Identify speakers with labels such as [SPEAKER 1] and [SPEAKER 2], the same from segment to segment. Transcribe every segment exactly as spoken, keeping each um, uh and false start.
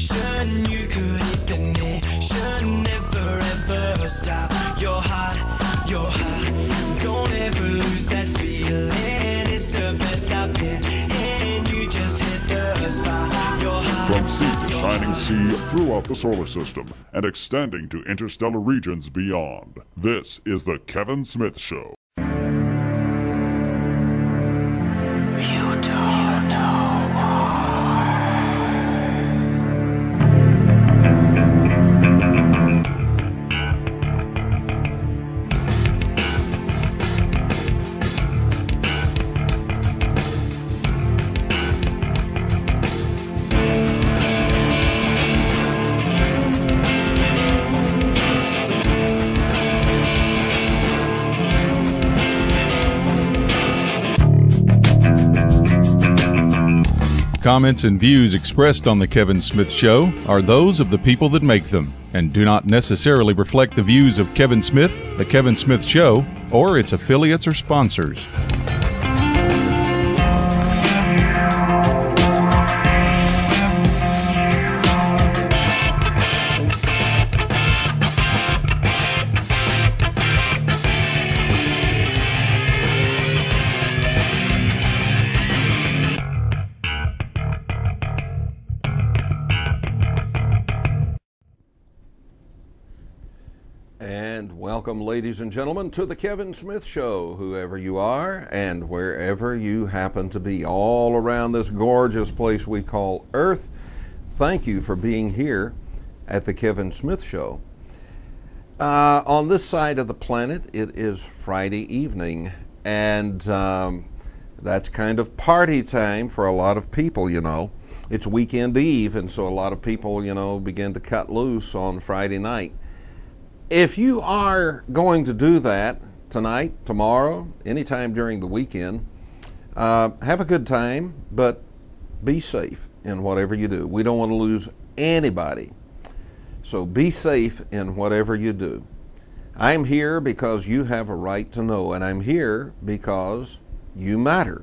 [SPEAKER 1] nation. You could hit the nation. Never ever stop. You're hot, you're hot. Don't ever lose that feeling. It's the best I've been. And you just hit the spot. You're hot.
[SPEAKER 2] From sea to shining sea throughout the solar system and extending to interstellar regions beyond. This is the Kevin Smith Show.
[SPEAKER 3] Comments and views expressed on The Kevin Smith Show are those of the people that make them and do not necessarily reflect the views of Kevin Smith, The Kevin Smith Show, or its affiliates or sponsors.
[SPEAKER 4] Welcome, ladies and gentlemen, to the Kevin Smith Show, whoever you are and wherever you happen to be, all around this gorgeous place we call Earth. Thank you for being here at the Kevin Smith Show. Uh, on this side of the planet, it is Friday evening, and um, that's kind of party time for a lot of people, you know. It's weekend eve, and so a lot of people, you know, begin to cut loose on Friday night. If you are going to do that tonight, tomorrow, anytime during the weekend, uh, have a good time, but be safe in whatever you do. We don't want to lose anybody. So be safe in whatever you do. I'm here because you have a right to know, and I'm here because you matter.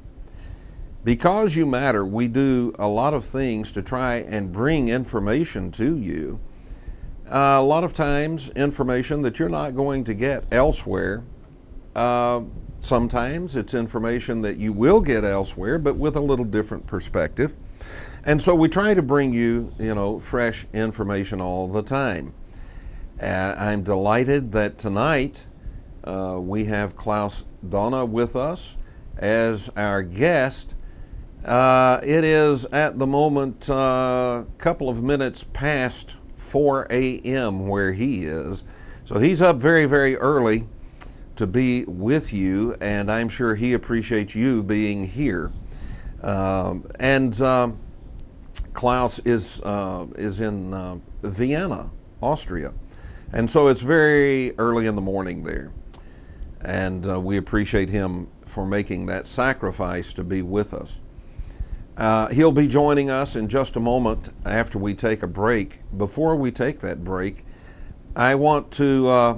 [SPEAKER 4] Because you matter, we do a lot of things to try and bring information to you. Uh, a lot of times information that you're not going to get elsewhere. Uh, sometimes it's information that you will get elsewhere, but with a little different perspective. And so we try to bring you, you know, fresh information all the time. Uh, I'm delighted that tonight uh, we have Klaus Dona with us as our guest. Uh, it is at the moment a uh, couple of minutes past four a m where he is. So he's up very, very early to be with you, and I'm sure he appreciates you being here. Um, and um, Klaus is, uh, is in uh, Vienna, Austria. And so it's very early in the morning there. And uh, we appreciate him for making that sacrifice to be with us. Uh, he'll be joining us in just a moment after we take a break. Before we take that break, I want to uh,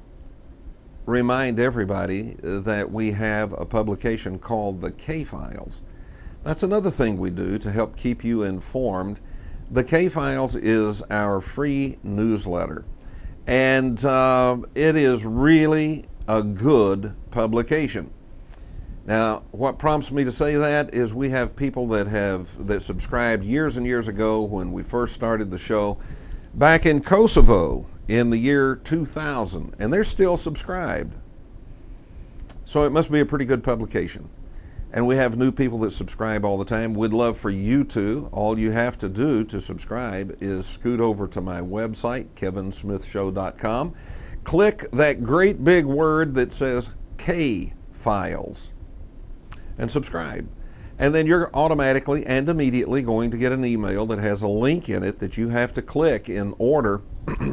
[SPEAKER 4] remind everybody that we have a publication called the K-Files. That's another thing we do to help keep you informed. The K-Files is our free newsletter, and uh, it is really a good publication. Now, what prompts me to say that is we have people that have that subscribed years and years ago when we first started the show back in Kosovo in the year two thousand, and they're still subscribed. So it must be a pretty good publication. And we have new people that subscribe all the time. We'd love for you to. All you have to do to subscribe is scoot over to my website, kevin smith show dot com. Click that great big word that says K-Files. And subscribe. And then you're automatically and immediately going to get an email that has a link in it that you have to click in order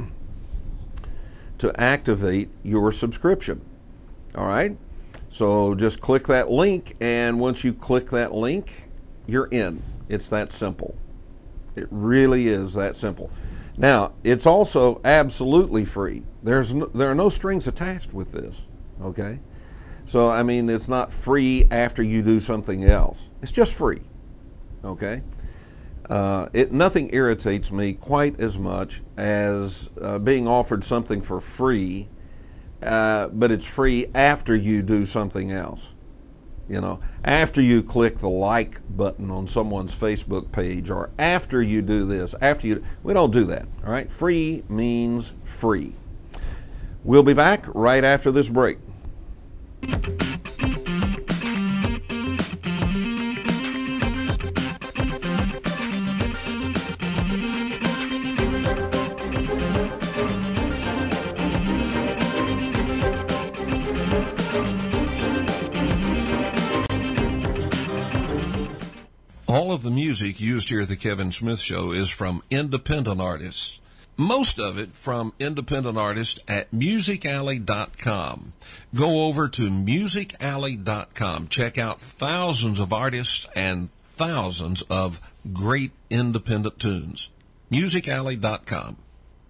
[SPEAKER 4] to activate your subscription. All right? So just click that link, and once you click that link, you're in. It's that simple. It really is that simple. Now, it's also absolutely free. There's no, there are no strings attached with this, okay? So, I mean, it's not free after you do something else. It's just free, okay? Uh, it nothing irritates me quite as much as uh, being offered something for free, uh, but it's free after you do something else. You know, after you click the like button on someone's Facebook page, or after you do this, after you, we don't do that. All right, free means free. We'll be back right after this break.
[SPEAKER 5] All of the music used here at the Kevin Smith Show is from independent artists. Most of it from independent artists at music alley dot com. Go over to music alley dot com. Check out thousands of artists and thousands of great independent tunes. music alley dot com.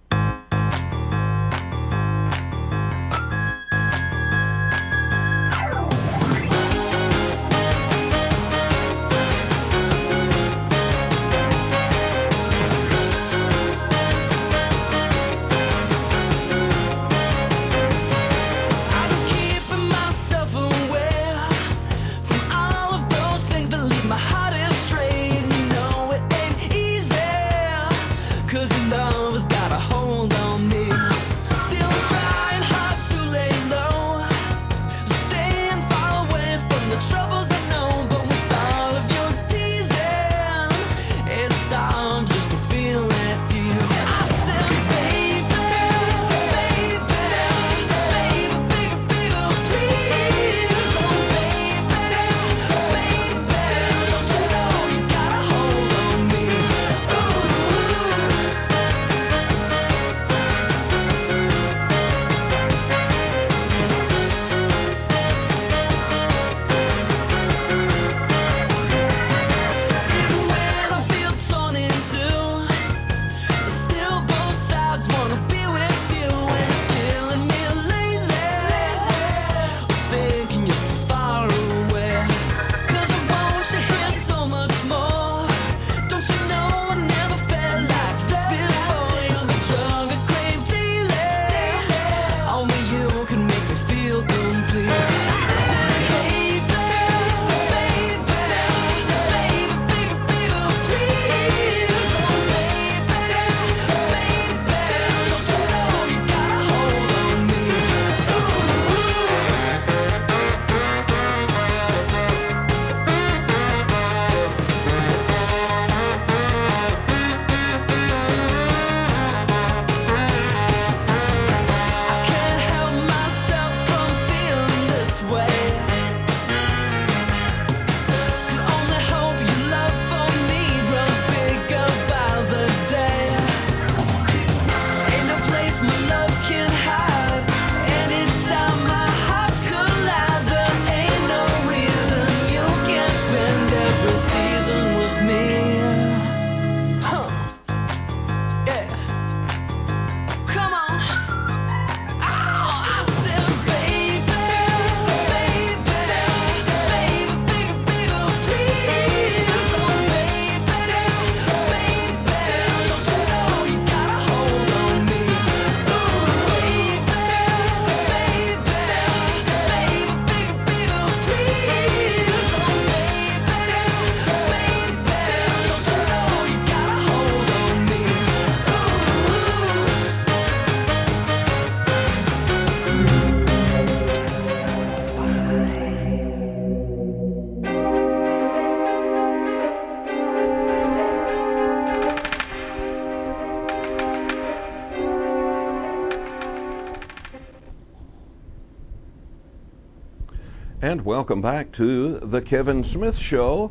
[SPEAKER 4] And welcome back to the Kevin Smith Show.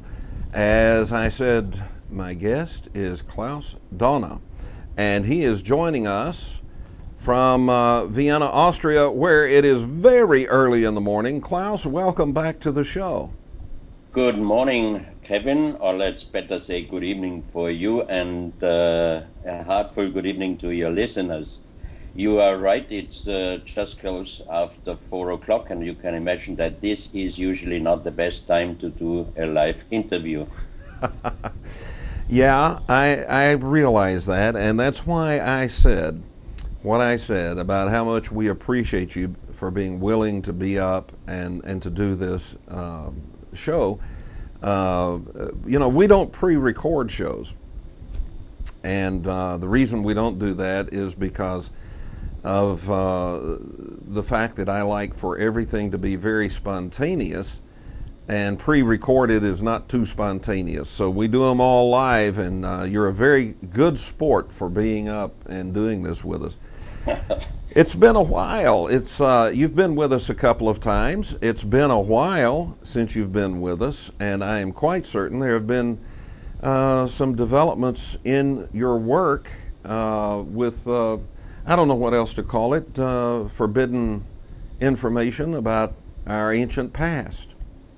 [SPEAKER 4] As I said, my guest is Klaus Donner, and he is joining us from uh, Vienna, Austria, where it is very early in the morning. Klaus, welcome back to the show.
[SPEAKER 6] Good morning, Kevin, or let's better say good evening for you, and uh, a heartful good evening to your listeners. You are right, it's uh, just close after four o'clock, and you can imagine that this is usually not the best time to do a live interview.
[SPEAKER 4] Yeah, I, I realize that, and that's why I said what I said about how much we appreciate you for being willing to be up and, and to do this um, show. Uh, you know, we don't pre-record shows, and uh, the reason we don't do that is because of uh, the fact that I like for everything to be very spontaneous, and pre-recorded is not too spontaneous. So we do them all live, and uh, you're a very good sport for being up and doing this with us. It's been a while. It's uh, you've been with us a couple of times. It's been a while since you've been with us, and I am quite certain there have been uh, some developments in your work uh, with, uh, I don't know what else to call it, uh, forbidden information about our ancient past.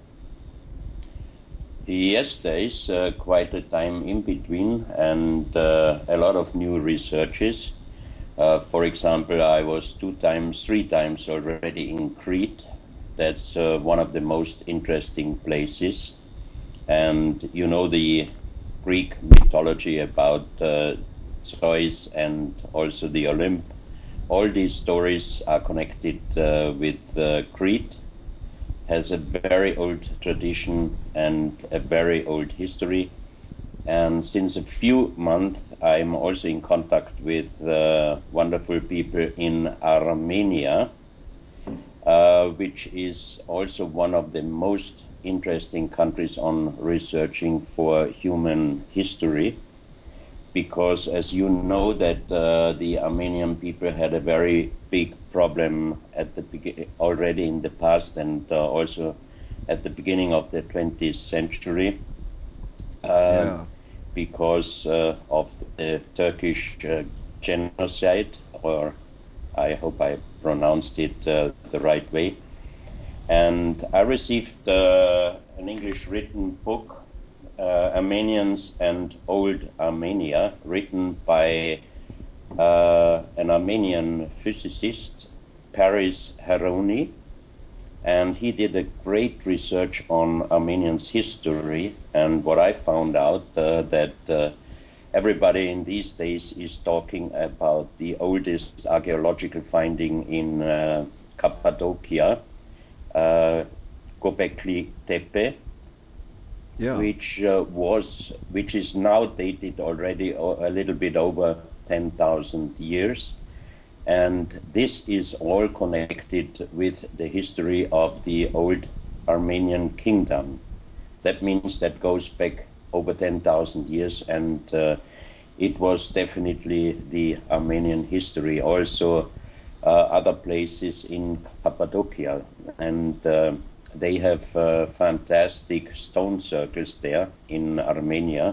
[SPEAKER 6] Yes, there is uh, quite a time in between, and uh, a lot of new researches. Uh, for example, I was two times, three times already in Crete. That's uh, one of the most interesting places. And you know the Greek mythology about uh, Zeus and also the Olymp. All these stories are connected uh, with uh, Crete. Has a very old tradition and a very old history. And since a few months, I'm also in contact with uh, wonderful people in Armenia, uh, which is also one of the most interesting countries on researching for human history. Because as you know that uh, the Armenian people had a very big problem at the be- already in the past, and uh, also at the beginning of the twentieth century, uh,
[SPEAKER 4] Yeah.
[SPEAKER 6] because uh, of the Turkish uh, genocide, or I hope I pronounced it uh, the right way. And I received uh, an English written book, Uh, Armenians and Old Armenia, written by uh, an Armenian physicist, Paris Heroni, and he did a great research on Armenians' history. And what I found out uh, that uh, everybody in these days is talking about the oldest archaeological finding in uh, Cappadocia, uh, Göbekli Tepe.
[SPEAKER 4] Yeah.
[SPEAKER 6] Which uh, was, which is now dated already a little bit over ten thousand years, and this is all connected with the history of the old Armenian kingdom. That means that goes back over ten thousand years, and uh, it was definitely the Armenian history. Also, uh, other places in Cappadocia, and. Uh, They have uh, fantastic stone circles there in Armenia.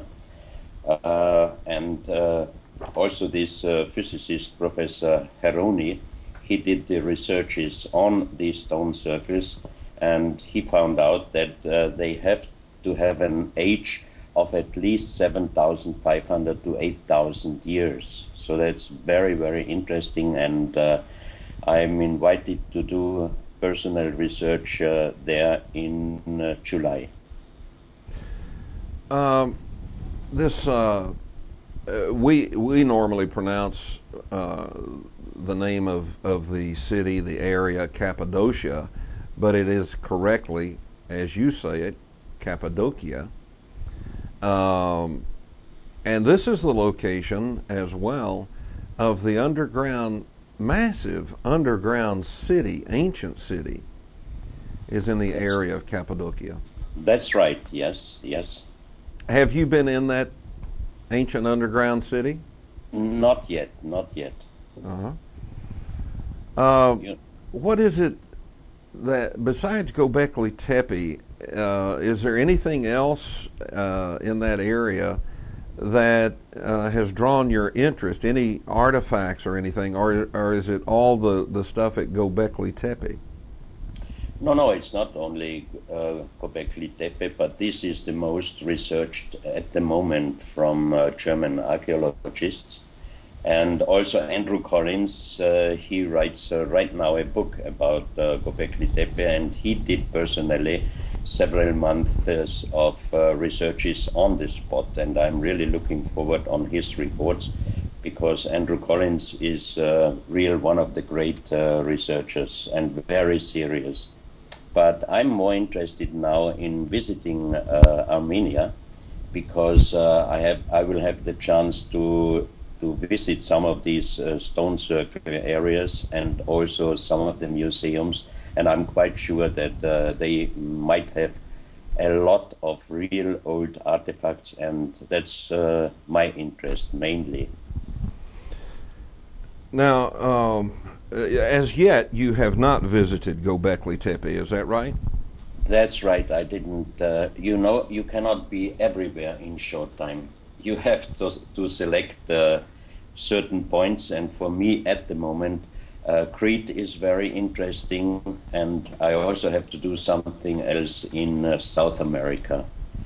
[SPEAKER 6] Uh, and uh, also this uh, physicist, Professor Heroni, he did the researches on these stone circles, and he found out that uh, they have to have an age of at least seven thousand five hundred to eight thousand years. So that's very, very interesting, and uh, I'm invited to do personal research uh, there in uh, July.
[SPEAKER 4] Um, this uh, uh, we we normally pronounce uh, the name of, of the city, the area, Cappadocia, but it is correctly, as you say it, Cappadocia. Um, and this is the location as well of the underground. Massive underground city, ancient city, is in the
[SPEAKER 6] That's,
[SPEAKER 4] area of Cappadocia.
[SPEAKER 6] That's right, yes, yes.
[SPEAKER 4] Have you been in that ancient underground city?
[SPEAKER 6] Not yet, not yet.
[SPEAKER 4] Uh-huh. Uh,
[SPEAKER 6] You,
[SPEAKER 4] what is it that, besides Göbekli Tepe, uh, is there anything else uh, in that area that uh, has drawn your interest? Any artifacts or anything, or or is it all the, the stuff at Göbekli Tepe?
[SPEAKER 6] no, no, it's not only uh, Göbekli Tepe, but this is the most researched at the moment from uh, German archaeologists. And also Andrew Collins, uh, he writes uh, right now a book about uh, Göbekli Tepe, and he did personally several months of uh, researches on the spot, and I'm really looking forward on his reports, because Andrew Collins is uh, real one of the great uh, researchers and very serious. But I'm more interested now in visiting uh, Armenia, because uh, I have I will have the chance to to visit some of these uh, stone circle areas and also some of the museums, and I'm quite sure that uh, they might have a lot of real old artifacts, and that's uh, my interest mainly.
[SPEAKER 4] Now, um, as yet, you have not visited Göbekli Tepe, is that right?
[SPEAKER 6] That's right. I didn't. Uh, you know, you cannot be everywhere in short time. You have to, to select uh, certain points, and for me at the moment, uh, Crete is very interesting, and I also have to do something else in uh, South America.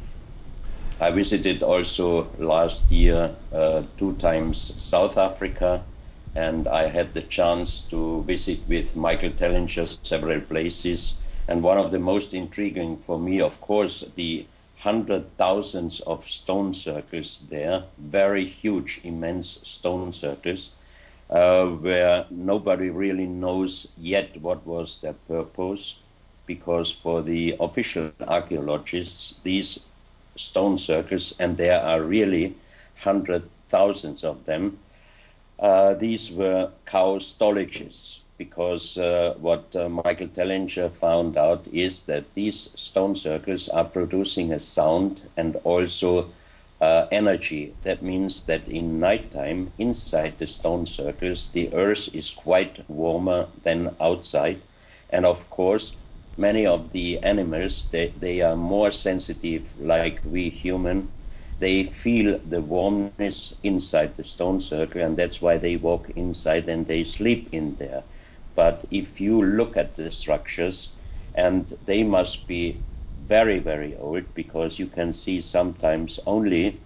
[SPEAKER 6] I visited also last year uh, two times South Africa, and I had the chance to visit with Michael Tellinger several places. And one of the most intriguing for me, of course, the hundred thousands of stone circles there, very huge, immense stone circles, uh, where nobody really knows yet what was their purpose, because for the official archaeologists, these stone circles, and there are really hundred thousands of them, Uh, these were cow storages, because uh, what uh, Michael Tellinger found out is that these stone circles are producing a sound and also uh, energy. That means that in nighttime, inside the stone circles, the earth is quite warmer than outside. And of course, many of the animals, they, they are more sensitive like we human. They feel the warmness inside the stone circle, and that's why they walk inside and they sleep in there. But if you look at the structures, and they must be very, very old, because you can see sometimes only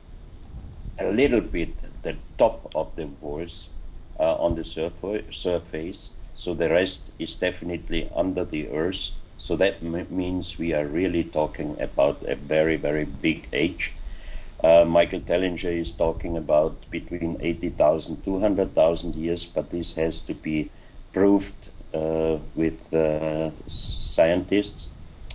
[SPEAKER 6] a little bit the top of the walls uh, on the surf- surface, so the rest is definitely under the earth. So that m- means we are really talking about a very, very big age. Uh, Michael Tellinger is talking about between eighty thousand, two hundred thousand years, but this has to be proved uh, with uh, scientists.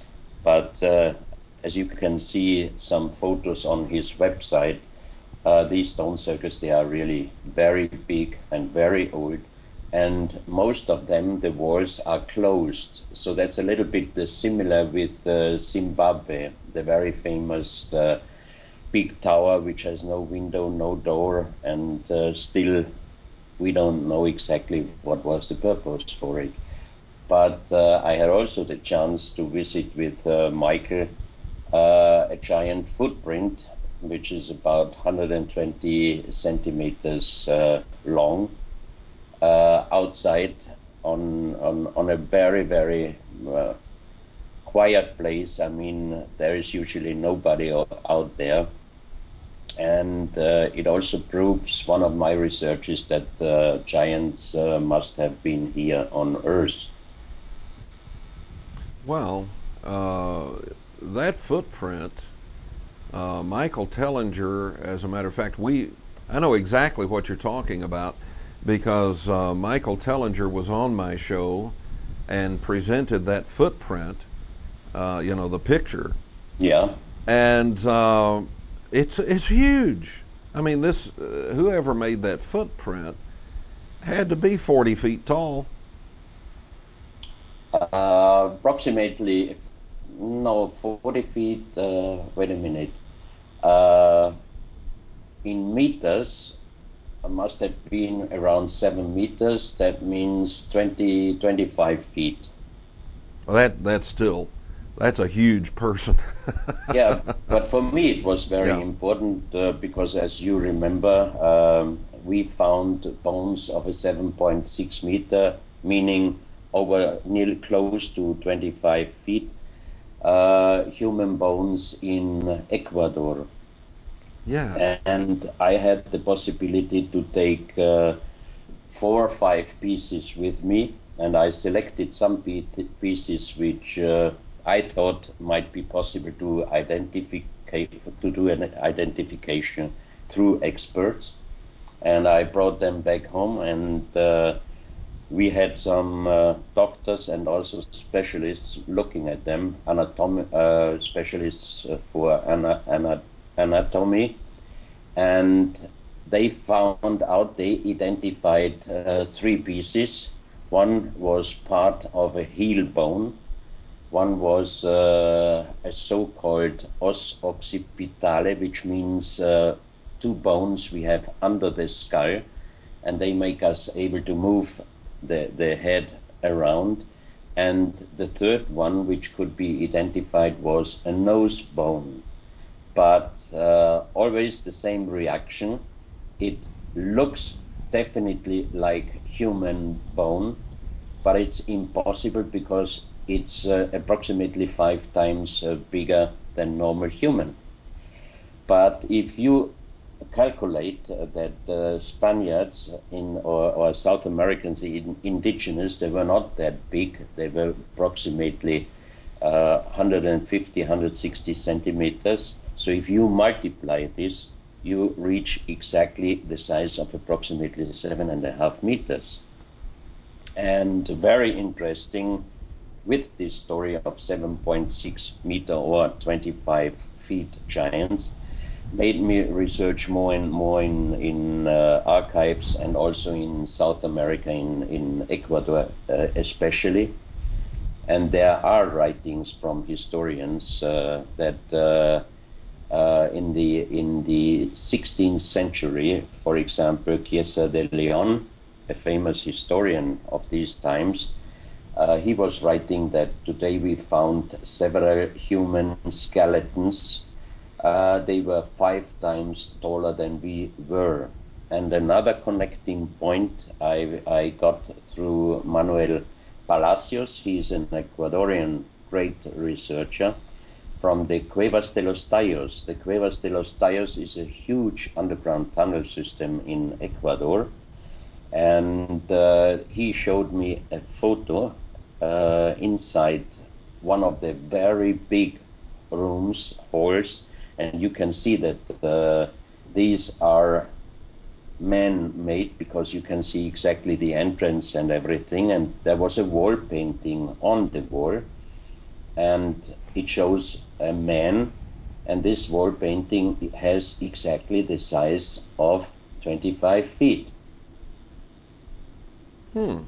[SPEAKER 6] But uh, as you can see some photos on his website, uh, these stone circles, they are really very big and very old. And most of them, the walls are closed. So that's a little bit uh, similar with uh, Zimbabwe, the very famous uh, big tower which has no window, no door, and uh, still we don't know exactly what was the purpose for it. But uh, I had also the chance to visit with uh, Michael uh, a giant footprint, which is about one hundred twenty centimeters uh, long, uh, outside on, on, on a very, very uh, quiet place. I mean, there is usually nobody out there. And uh, it also proves one of my researches that uh, giants uh, must have been here on Earth.
[SPEAKER 4] Well, uh, that footprint, uh, Michael Tellinger, as a matter of fact, we I know exactly what you're talking about, because uh, Michael Tellinger was on my show and presented that footprint, uh, you know, the picture.
[SPEAKER 6] Yeah.
[SPEAKER 4] And uh, it's it's huge. I mean, this uh, whoever made that footprint had to be forty feet tall.
[SPEAKER 6] Uh, approximately, no, forty feet, uh, wait a minute. Uh, in meters, it must have been around seven meters. That means twenty, twenty-five feet.
[SPEAKER 4] Well, that that's still, that's a huge person.
[SPEAKER 6] Yeah, but for me it was very
[SPEAKER 4] Yeah.
[SPEAKER 6] important uh, because, as you remember, um, we found bones of a seven point six meter, meaning over nearly close to twenty-five feet, uh, human bones in Ecuador.
[SPEAKER 4] Yeah.
[SPEAKER 6] And I had the possibility to take uh, four or five pieces with me, and I selected some pe- pieces which uh, I thought might be possible to identify to do an identification through experts, and I brought them back home, and uh, we had some uh, doctors and also specialists looking at them, anatomy uh, specialists for ana ana anatomy, and they found out, they identified uh, three pieces. One was part of a heel bone. One was uh, a so-called os occipitale, which means uh, two bones we have under the skull, and they make us able to move the, the head around. And the third one, which could be identified, was a nose bone. But uh, always the same reaction. It looks definitely like human bone, but it's impossible because it's uh, approximately five times uh, bigger than normal human. But if you calculate uh, that uh, Spaniards in or, or South Americans, in, indigenous, they were not that big. They were approximately uh, one hundred fifty, one hundred sixty centimeters. So if you multiply this, you reach exactly the size of approximately seven and a half meters. And very interesting, with this story of seven point six meter or twenty-five feet giants, made me research more and more in, in uh, archives and also in South America, in, in Ecuador uh, especially. And there are writings from historians uh, that uh, uh, in the in the sixteenth century, for example, Chiesa de Leon, a famous historian of these times, Uh, he was writing that today we found several human skeletons. Uh, they were five times taller than we were. And another connecting point I, I got through Manuel Palacios. He is an Ecuadorian great researcher from the Cuevas de los Tallos. The Cuevas de los Tallos is a huge underground tunnel system in Ecuador. And uh, he showed me a photo Uh, inside one of the very big rooms, halls, and you can see that uh, these are man-made because you can see exactly the entrance and everything. And there was a wall painting on the wall, and it shows a man, and this wall painting has exactly the size of twenty-five feet.
[SPEAKER 4] Hmm.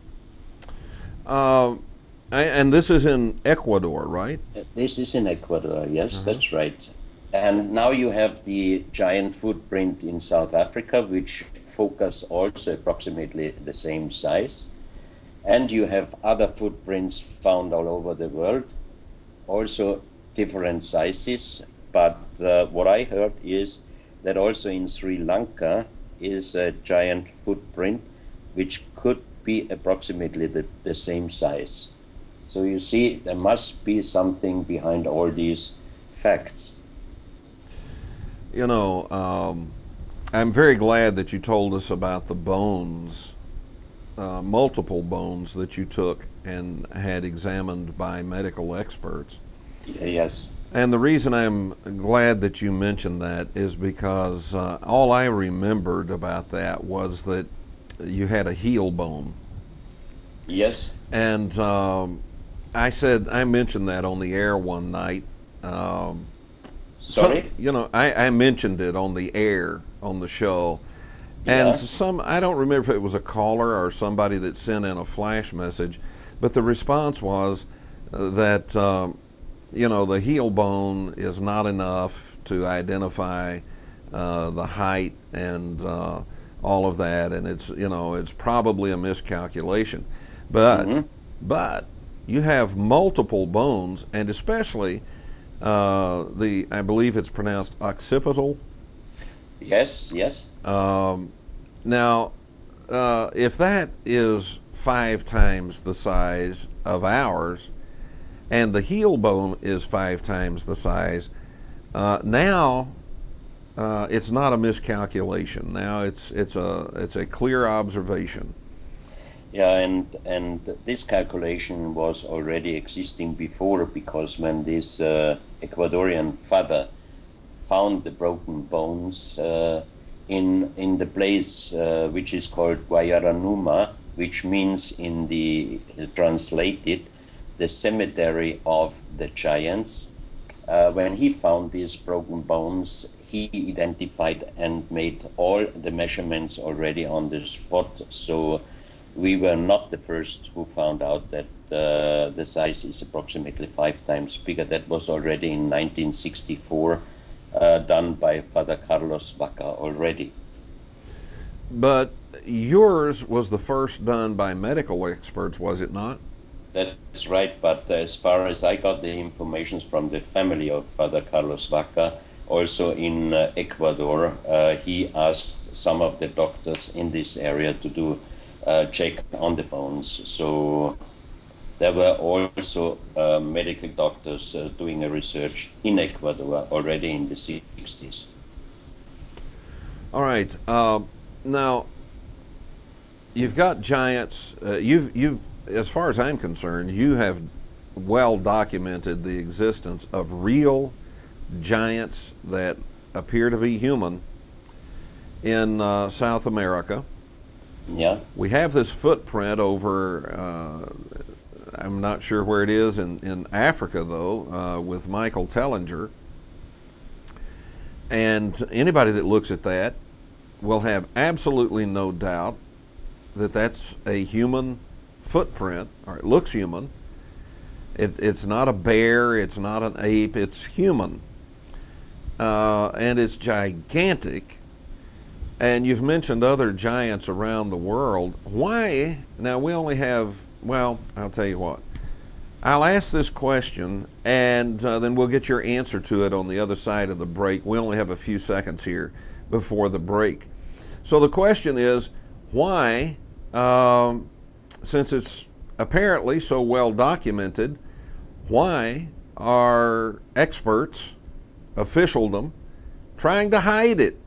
[SPEAKER 4] Uh, and this is in Ecuador, right?
[SPEAKER 6] This is in Ecuador, yes, uh-huh. That's right. And now you have the giant footprint in South Africa, which focus also approximately the same size. And you have other footprints found all over the world, also different sizes. But uh, what I heard is that also in Sri Lanka is a giant footprint, which could be approximately the, the same size. So you see, there must be something behind all these facts.
[SPEAKER 4] You know, um, I'm very glad that you told us about the bones, uh, multiple bones that you took and had examined by medical experts.
[SPEAKER 6] Yes.
[SPEAKER 4] And the reason I'm glad that you mentioned that is because uh, all I remembered about that was that you had a heel bone.
[SPEAKER 6] Yes.
[SPEAKER 4] And um, I said, I mentioned that on the air one night. Um,
[SPEAKER 6] Sorry?
[SPEAKER 4] Some, you know, I, I mentioned it on the air, on the show. And
[SPEAKER 6] Yeah.
[SPEAKER 4] some, I don't remember if it was a caller or somebody that sent in a flash message, but the response was uh, that, um, you know, the heel bone is not enough to identify uh, the height and uh, all of that, and it's, you know, it's probably a miscalculation. But,
[SPEAKER 6] Mm-hmm.
[SPEAKER 4] but you have multiple bones, and especially uh, the, I believe it's pronounced occipital.
[SPEAKER 6] Yes, yes.
[SPEAKER 4] Um, now, uh, if that is five times the size of ours, and the heel bone is five times the size, uh, now uh, it's not a miscalculation. Now it's it's a it's a clear observation.
[SPEAKER 6] Yeah, and and this calculation was already existing before, because when this uh, Ecuadorian father found the broken bones uh, in in the place uh, which is called Guayaranuma, which means in the uh, translated the cemetery of the giants. Uh, when he found these broken bones, he identified and made all the measurements already on the spot. So we were not the first who found out that uh, the size is approximately five times bigger. That was already in nineteen sixty-four, uh, done by Father Carlos Vaca already.
[SPEAKER 4] But yours was the first done by medical experts, was it not?
[SPEAKER 6] That's right, but as far as I got the information from the family of Father Carlos Vaca, also in uh, Ecuador, uh, he asked some of the doctors in this area to do uh, check on the bones. So there were also uh, medical doctors uh, doing a research in Ecuador already in the sixties.
[SPEAKER 4] All right. Uh, now, you've got giants. Uh, you've you've. As far as I'm concerned, you have well documented the existence of real giants that appear to be human in uh, South America.
[SPEAKER 6] Yeah.
[SPEAKER 4] We have this footprint over, uh, I'm not sure where it is in, in Africa, though, uh, with Michael Tellinger. And anybody that looks at that will have absolutely no doubt that that's a human footprint, or it looks human. It, it's not a bear, it's not an ape, it's human. Uh, and it's gigantic. And you've mentioned other giants around the world. Why? Now, we only have, well, I'll tell you what. I'll ask this question, and uh, then we'll get your answer to it on the other side of the break. We only have a few seconds here before the break. So the question is, why, um, since it's apparently so well documented, why are experts, officialdom, trying to hide it?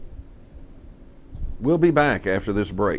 [SPEAKER 4] We'll be back after this break.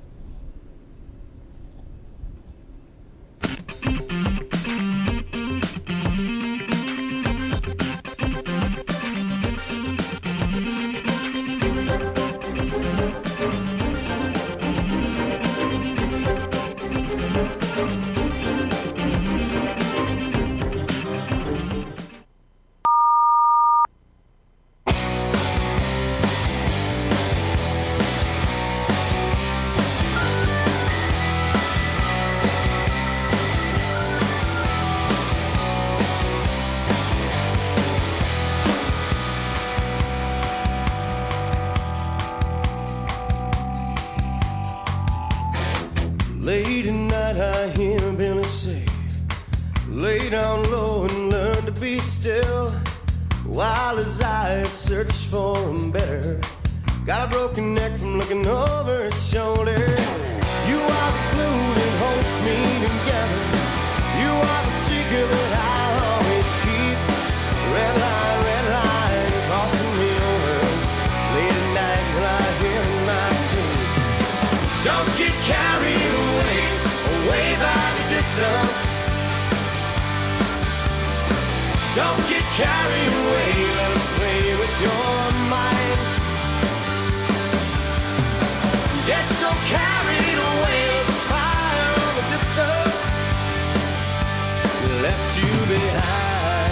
[SPEAKER 7] Late at night I hear Billy say, lay down low and learn to be still, while his eyes search for him better. Got a broken neck from looking over his shoulder. You are the glue that holds me together. You are the secret that I'll always keep. Red line, red line, crossing me over. Late at night when I hear my sleep. Don't get carried away, away by the distance. Don't get carried away, let it play with your mind. Get so carried away with the fire of the distance left you behind.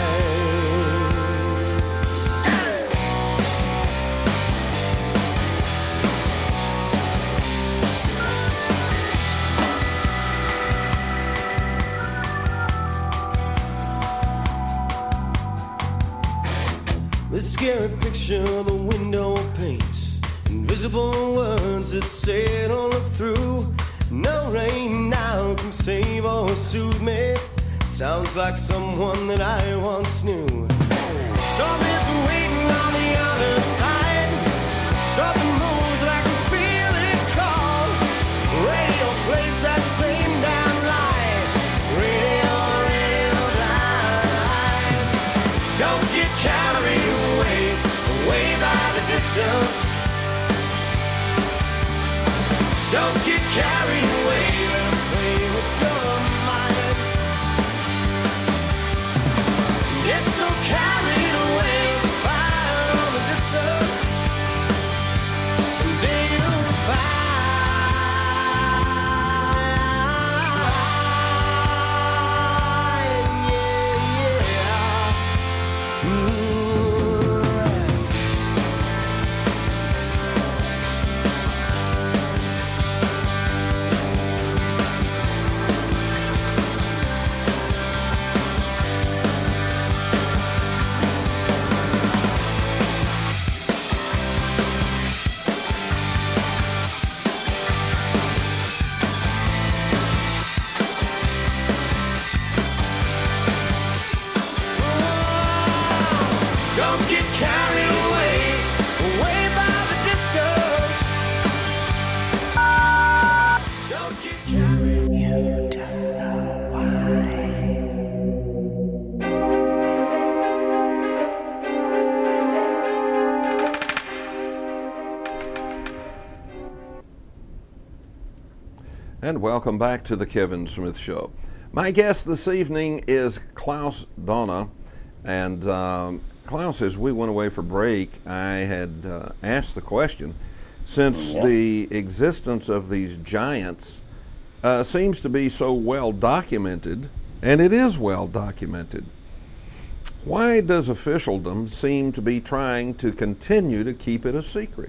[SPEAKER 7] This scary picture the window paints, invisible words that say don't look through. No rain now can save or soothe me. Sounds like someone that I once knew. Something's waiting on the other side. Something moves that I can feel it call. Radio plays that same damn line. Radio, radio line. Don't get carried away, away by the distance. Don't get carried away.
[SPEAKER 4] And welcome back to the Kevin Smith Show. My guest this evening is Klaus Donner. And um, Klaus, as we went away for break, I had uh, asked the question, since
[SPEAKER 6] Yeah.
[SPEAKER 4] the existence of these giants uh, seems to be so well documented, and it is well documented, why does officialdom seem to be trying to continue to keep it a secret?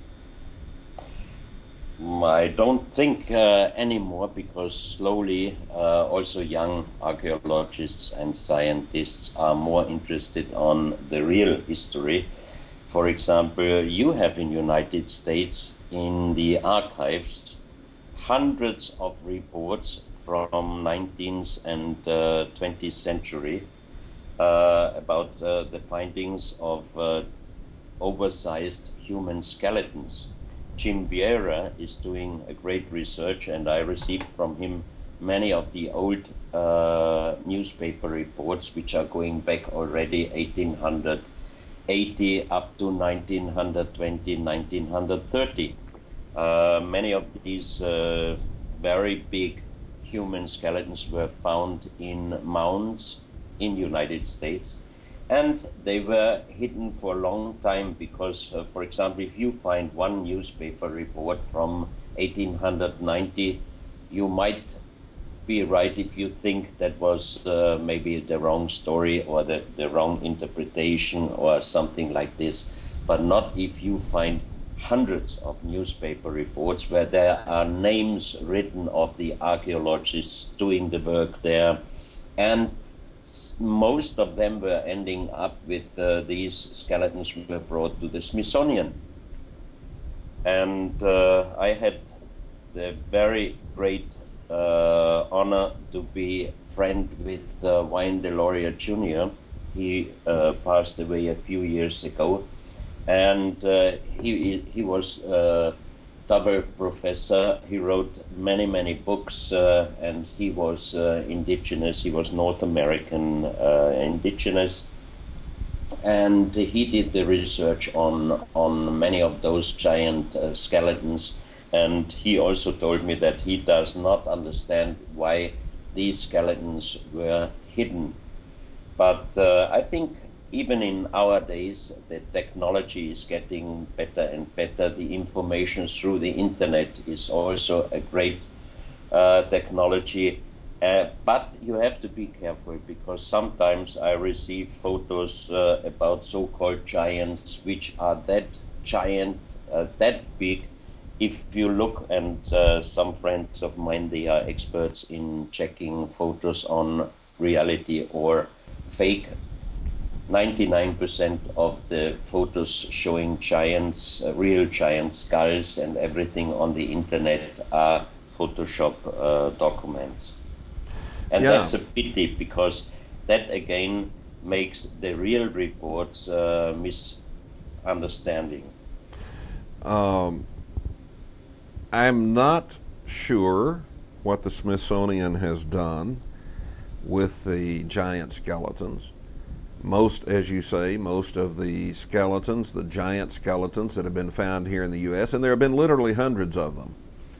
[SPEAKER 6] I don't think uh, anymore, because slowly uh, also young archaeologists and scientists are more interested on the real history. For example, you have in United States in the archives hundreds of reports from nineteenth and uh, twentieth century uh, about uh, the findings of uh, oversized human skeletons. Jim Vieira is doing a great research, and I received from him many of the old uh, newspaper reports, which are going back already eighteen eighty up to nineteen twenty, nineteen thirty. Uh, many of these uh, very big human skeletons were found in mounds in United States. And they were hidden for a long time because, uh, for example, if you find one newspaper report from eighteen ninety, you might be right if you think that was uh, maybe the wrong story or the, the wrong interpretation or something like this, but not if you find hundreds of newspaper reports where there are names written of the archaeologists doing the work there, and most of them were ending up with uh, these skeletons were brought to the Smithsonian. And uh, I had the very great uh, honor to be friend with uh, Wayne Deloria Junior He uh, passed away a few years ago, and uh, he, he was uh, double professor. He wrote many, many books, uh, and he was uh, indigenous. He was North American uh, indigenous, and he did the research on on many of those giant uh, skeletons. And he also told me that he does not understand why these skeletons were hidden. But uh, I think even in our days, the technology is getting better and better. The information through the internet is also a great uh, technology. Uh, but you have to be careful, because sometimes I receive photos uh, about so-called giants, which are that giant, uh, that big. If you look, and uh, some friends of mine, they are experts in checking photos on reality or fake. ninety-nine percent of the photos showing giants, uh, real giant skulls and everything on the internet are Photoshop uh, documents. And
[SPEAKER 4] Yeah.
[SPEAKER 6] that's a pity, because that again makes the real reports uh, misunderstanding.
[SPEAKER 4] Um, I'm not sure what the Smithsonian has done with the giant skeletons. Most, as you say, most of the skeletons, the giant skeletons that have been found here in the U S, and there have been literally hundreds of them.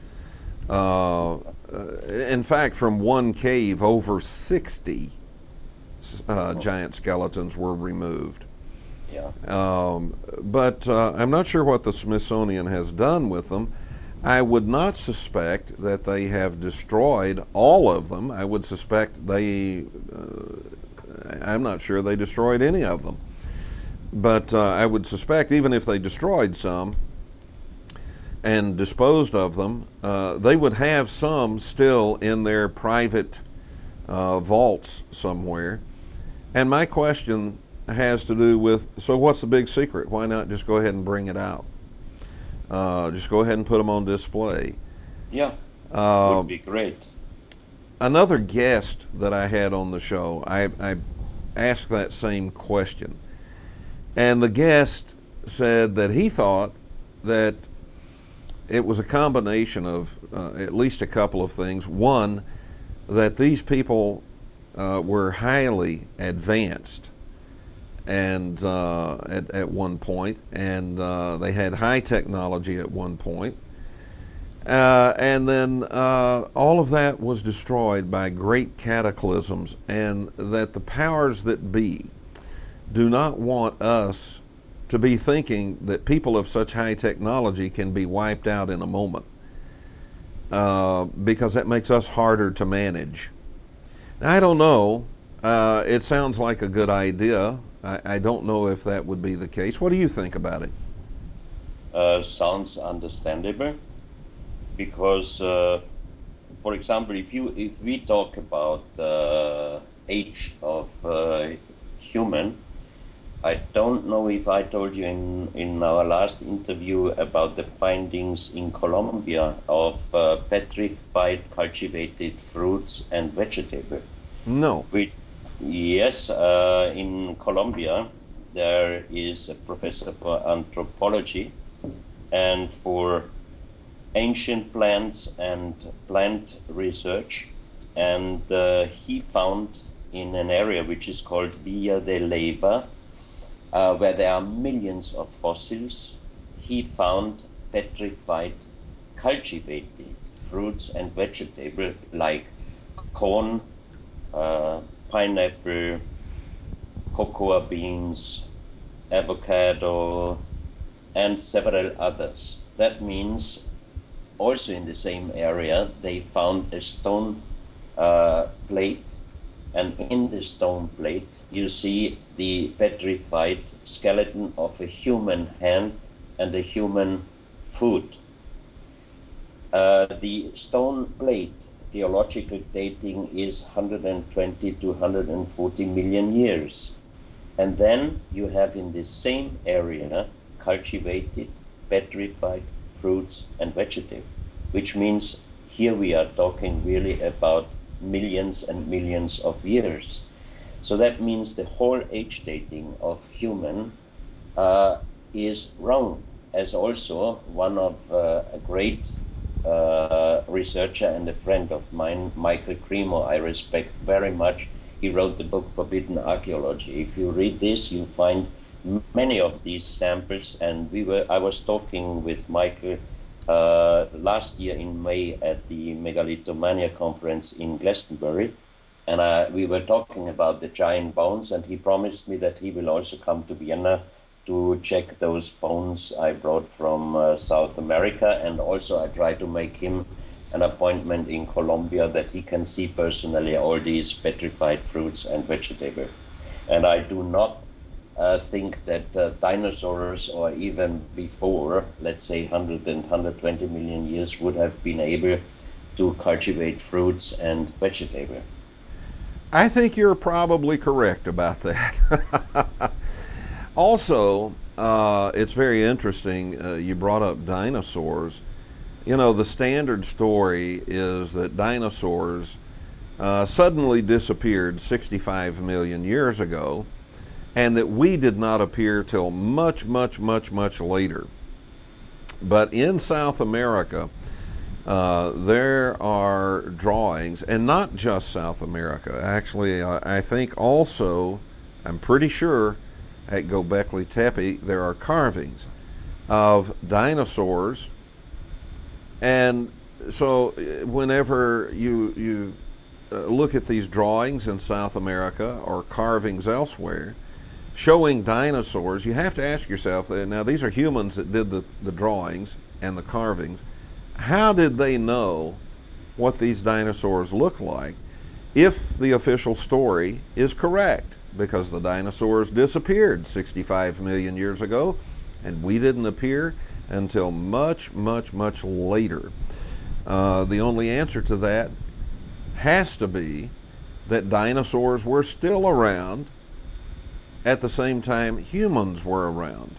[SPEAKER 4] Uh, in fact, from one cave, over sixty uh, giant skeletons were removed.
[SPEAKER 6] Yeah.
[SPEAKER 4] Um, but uh, I'm not sure what the Smithsonian has done with them. I would not suspect that they have destroyed all of them. I would suspect they, uh, I'm not sure they destroyed any of them. But uh, I would suspect even if they destroyed some and disposed of them, uh, they would have some still in their private uh, vaults somewhere. And my question has to do with, so what's the big secret? Why not just go ahead and bring it out? Uh, just go ahead and put them on display.
[SPEAKER 6] Yeah,
[SPEAKER 4] Uh,
[SPEAKER 6] would be great.
[SPEAKER 4] Another guest that I had on the show, I, I asked that same question. And the guest said that he thought that it was a combination of uh, at least a couple of things. One, that these people uh, were highly advanced and uh, at, at one point, and uh, they had high technology at one point, Uh, and then uh, all of that was destroyed by great cataclysms, and that the powers that be do not want us to be thinking that people of such high technology can be wiped out in a moment, uh, because that makes us harder to manage. Now, I don't know. Uh, it sounds like a good idea. I, I don't know if that would be the case. What do you think about it?
[SPEAKER 6] Uh, sounds understandable, because, uh, for example, if you if we talk about uh, age of uh, human, I don't know if I told you in, in our last interview about the findings in Colombia of uh, petrified cultivated fruits and vegetables.
[SPEAKER 4] No.
[SPEAKER 6] We, yes, uh, in Colombia there is a professor for anthropology and for ancient plants and plant research, and uh, he found in an area which is called Villa de Leyva, Uh, where there are millions of fossils, he found petrified cultivated fruits and vegetables like corn, uh, pineapple, cocoa beans, avocado, and several others. That means also in the same area they found a stone uh, plate, and in the stone plate you see the petrified skeleton of a human hand and a human foot. Uh, the stone plate geological dating is one hundred twenty to one hundred forty million years. And then you have in the same area cultivated, petrified fruits and vegetables, which means here we are talking really about millions and millions of years. So that means the whole age dating of human uh, is wrong, as also one of uh, a great uh, researcher and a friend of mine, Michael Cremo, I respect very much. He wrote the book Forbidden Archaeology. If you read this, you find many of these samples, and we were I was talking with Michael Uh, last year in May at the Megalithomania conference in Glastonbury, and uh, we were talking about the giant bones, and he promised me that he will also come to Vienna to check those bones I brought from uh, South America, and also I try to make him an appointment in Colombia that he can see personally all these petrified fruits and vegetables. And I do not Uh, think that uh, dinosaurs, or even before, let's say one hundred and one hundred twenty million years, would have been able to cultivate fruits and vegetables.
[SPEAKER 4] I think you're probably correct about that. Also, uh, it's very interesting, uh, you brought up dinosaurs. You know, the standard story is that dinosaurs uh, suddenly disappeared sixty-five million years ago, and that we did not appear till much, much, much, much later. But in South America, uh, there are drawings, and not just South America. Actually, I, I think also, I'm pretty sure, at Göbekli Tepe, there are carvings of dinosaurs. And so whenever you, you uh, look at these drawings in South America or carvings elsewhere, showing dinosaurs, you have to ask yourself, now these are humans that did the, the drawings and the carvings. How did they know what these dinosaurs look like if the official story is correct? Because the dinosaurs disappeared sixty-five million years ago, and we didn't appear until much, much, much later. Uh, the only answer to that has to be that dinosaurs were still around at the same time humans were around.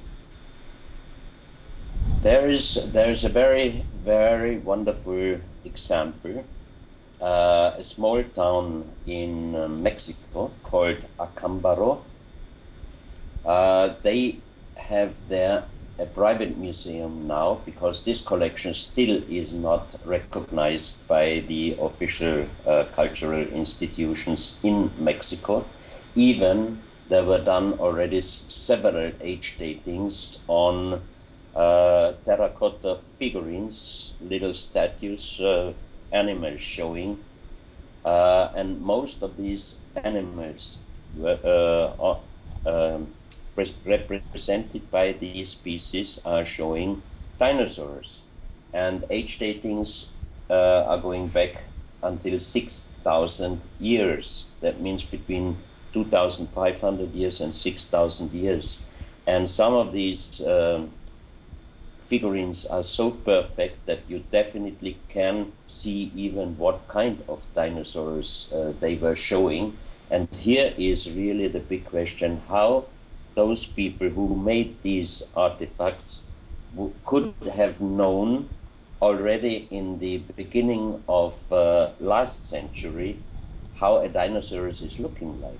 [SPEAKER 6] There is there is a very, very wonderful example. Uh, a small town in uh, Mexico called Acámbaro. Uh, they have there a private museum now, because this collection still is not recognized by the official uh, cultural institutions in Mexico. Even there were done already several age datings on uh, terracotta figurines, little statues, uh, animals showing, uh, and most of these animals were uh, uh, um, represented by these species are showing dinosaurs, and age datings uh, are going back until six thousand years. That means between two thousand five hundred years and six thousand years. And some of these um, figurines are so perfect that you definitely can see even what kind of dinosaurs uh, they were showing. And here is really the big question, how those people who made these artifacts w- could have known already in the beginning of uh, last century how a dinosaur is looking like.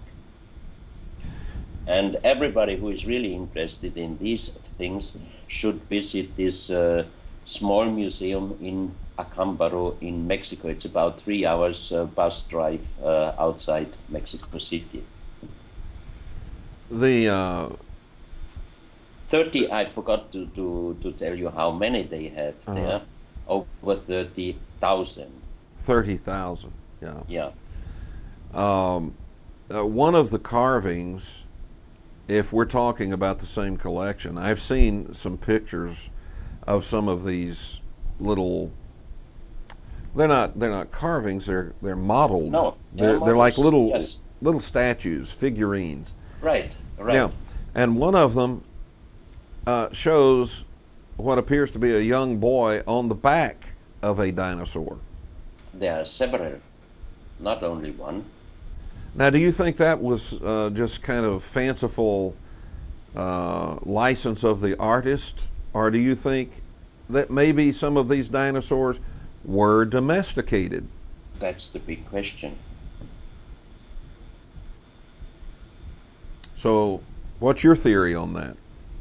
[SPEAKER 6] And everybody who is really interested in these things should visit this uh, small museum in Acámbaro in Mexico. It's about three hours uh, bus drive uh, outside Mexico City.
[SPEAKER 4] The uh...
[SPEAKER 6] thirty, I forgot to, to, to tell you how many they have uh-huh. there. Over thirty thousand.
[SPEAKER 4] thirty thousand, yeah.
[SPEAKER 6] Yeah.
[SPEAKER 4] Um, uh, one of the carvings, if we're talking about the same collection, I've seen some pictures of some of these little. They're not. They're not carvings. They're they're modeled.
[SPEAKER 6] No,
[SPEAKER 4] they're
[SPEAKER 6] they're,
[SPEAKER 4] they're like little
[SPEAKER 6] yes.
[SPEAKER 4] little statues, figurines.
[SPEAKER 6] Right. Right.
[SPEAKER 4] Yeah, and one of them uh, shows what appears to be a young boy on the back of a dinosaur.
[SPEAKER 6] There are several, not only one.
[SPEAKER 4] Now, do you think that was uh, just kind of fanciful uh, license of the artist, or do you think that maybe some of these dinosaurs were domesticated?
[SPEAKER 6] That's the big question.
[SPEAKER 4] So, what's your theory on that?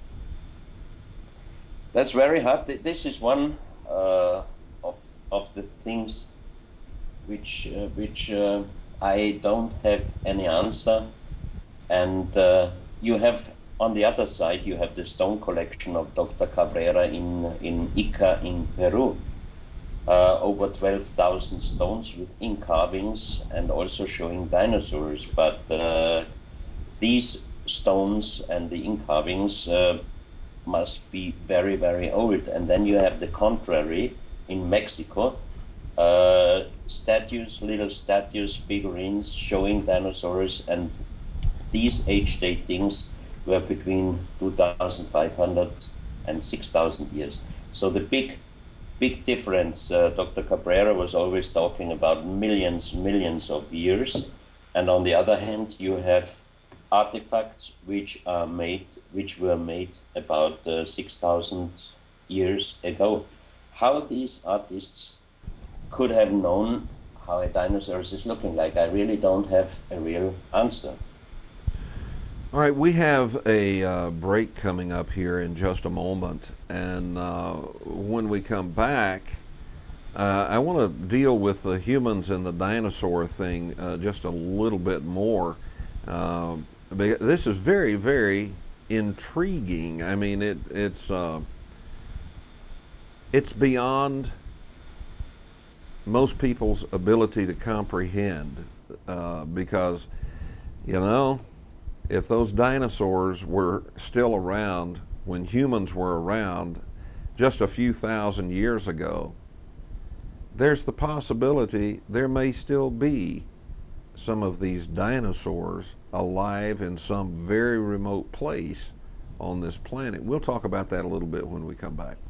[SPEAKER 6] That's very hard. This is one uh, of of the things which uh, which uh, I don't have any answer. And uh, you have on the other side, you have the stone collection of Doctor Cabrera in in Ica in Peru. Uh, over twelve thousand stones with ink carvings and also showing dinosaurs. But uh, these stones and the ink carvings uh, must be very, very old. And then you have the contrary in Mexico, uh, statues, little statues, figurines showing dinosaurs, and these age datings were between two thousand five hundred and six thousand years. So the big, big difference, uh, Doctor Cabrera was always talking about millions, millions of years. And on the other hand, you have artifacts which are made, which were made about uh, six thousand years ago. How these artists could have known how a dinosaur is looking like, I really don't have a real answer.
[SPEAKER 4] All right, we have a uh, break coming up here in just a moment, and uh, when we come back, uh, I want to deal with the humans and the dinosaur thing uh, just a little bit more. Uh, this is very, very intriguing. I mean, it, it's uh, it's beyond most people's ability to comprehend, uh, because, you know, if those dinosaurs were still around when humans were around just a few thousand years ago, there's the possibility there may still be some of these dinosaurs alive in some very remote place on this planet. We'll talk about that a little bit when we come back.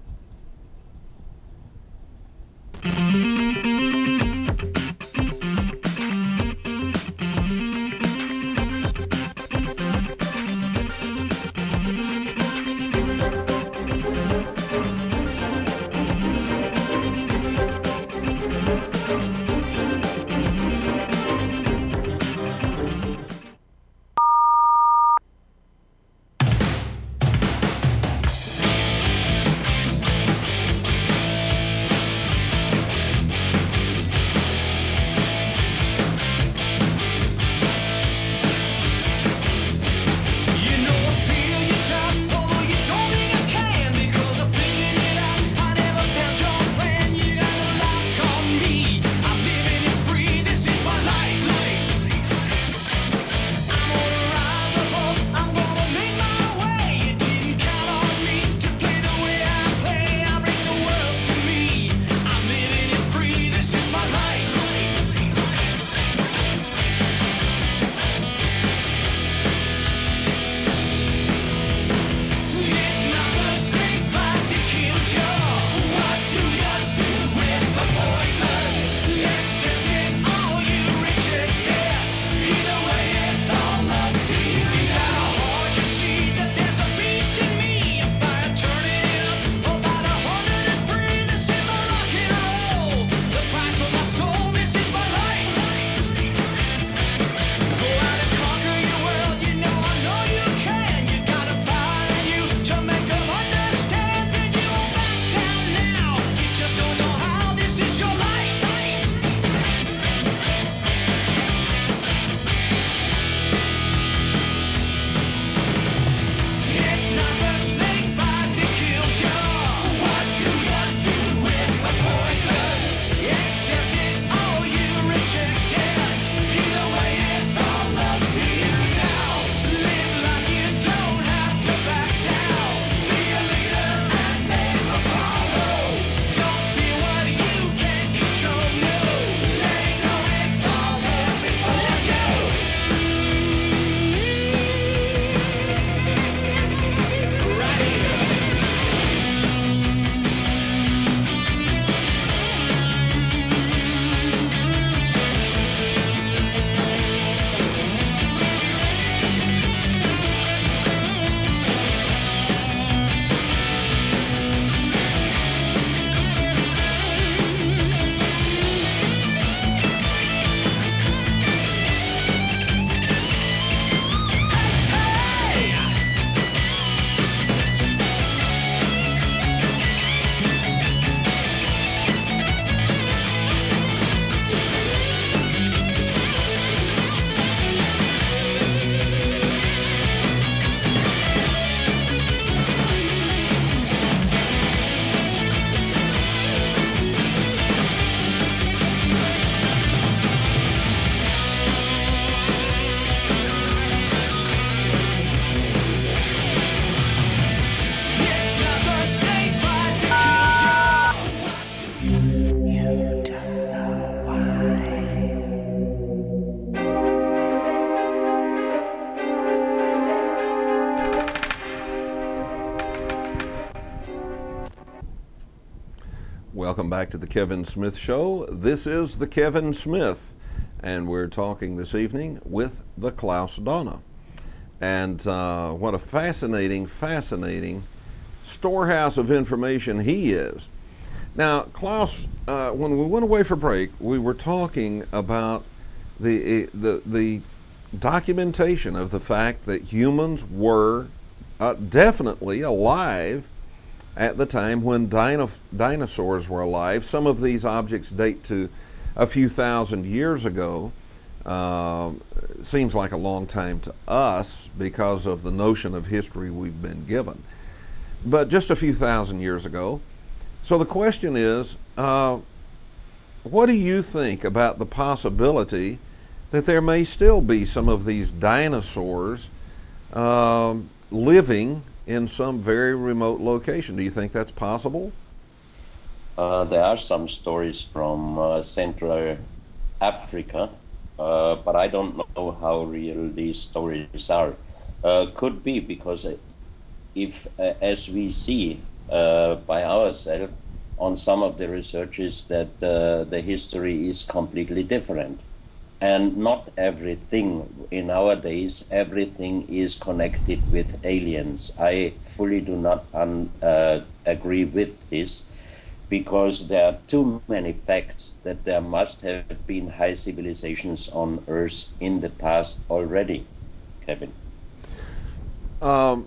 [SPEAKER 4] back to the Kevin Smith Show. This is the Kevin Smith, and we're talking this evening with the Klaus Donna. And uh, what a fascinating, fascinating storehouse of information he is. Now, Klaus, uh, when we went away for break, we were talking about the the the documentation of the fact that humans were uh, definitely alive at the time when dino dinosaurs were alive. Some of these objects date to a few thousand years ago. Uh, seems like a long time to us because of the notion of history we've been given. But just a few thousand years ago. So the question is, uh, what do you think about the possibility that there may still be some of these dinosaurs uh, living in some very remote location? Do you think that's possible?
[SPEAKER 6] Uh, there are some stories from uh, Central Africa, uh, but I don't know how real these stories are. Uh, could be, because if, uh, as we see uh, by ourselves on some of the researches, that uh, the history is completely different. And not everything in our days, everything is connected with aliens. I fully do not un, uh, agree with this, because there are too many facts that there must have been high civilizations on Earth in the past already, Kevin.
[SPEAKER 4] Um,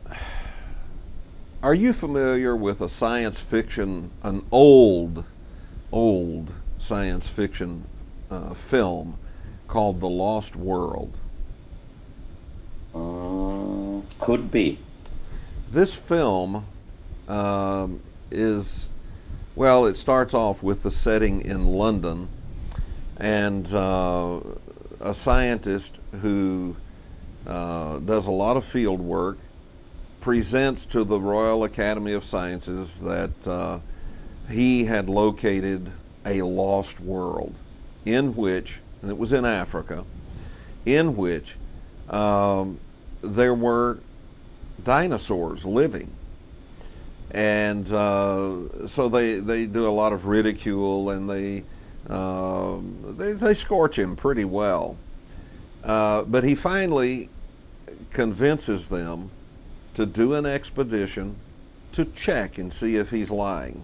[SPEAKER 4] are you familiar with a science fiction, an old, old science fiction uh, film called The Lost World?
[SPEAKER 6] Um, could be.
[SPEAKER 4] This film um, is, well, it starts off with the setting in London, and uh, a scientist who uh, does a lot of field work presents to the Royal Academy of Sciences that uh, he had located a lost world in which, and it was in Africa, in which um, there were dinosaurs living. And uh, so they, they do a lot of ridicule, and they, uh, they, they scorch him pretty well. Uh, but he finally convinces them to do an expedition to check and see if he's lying.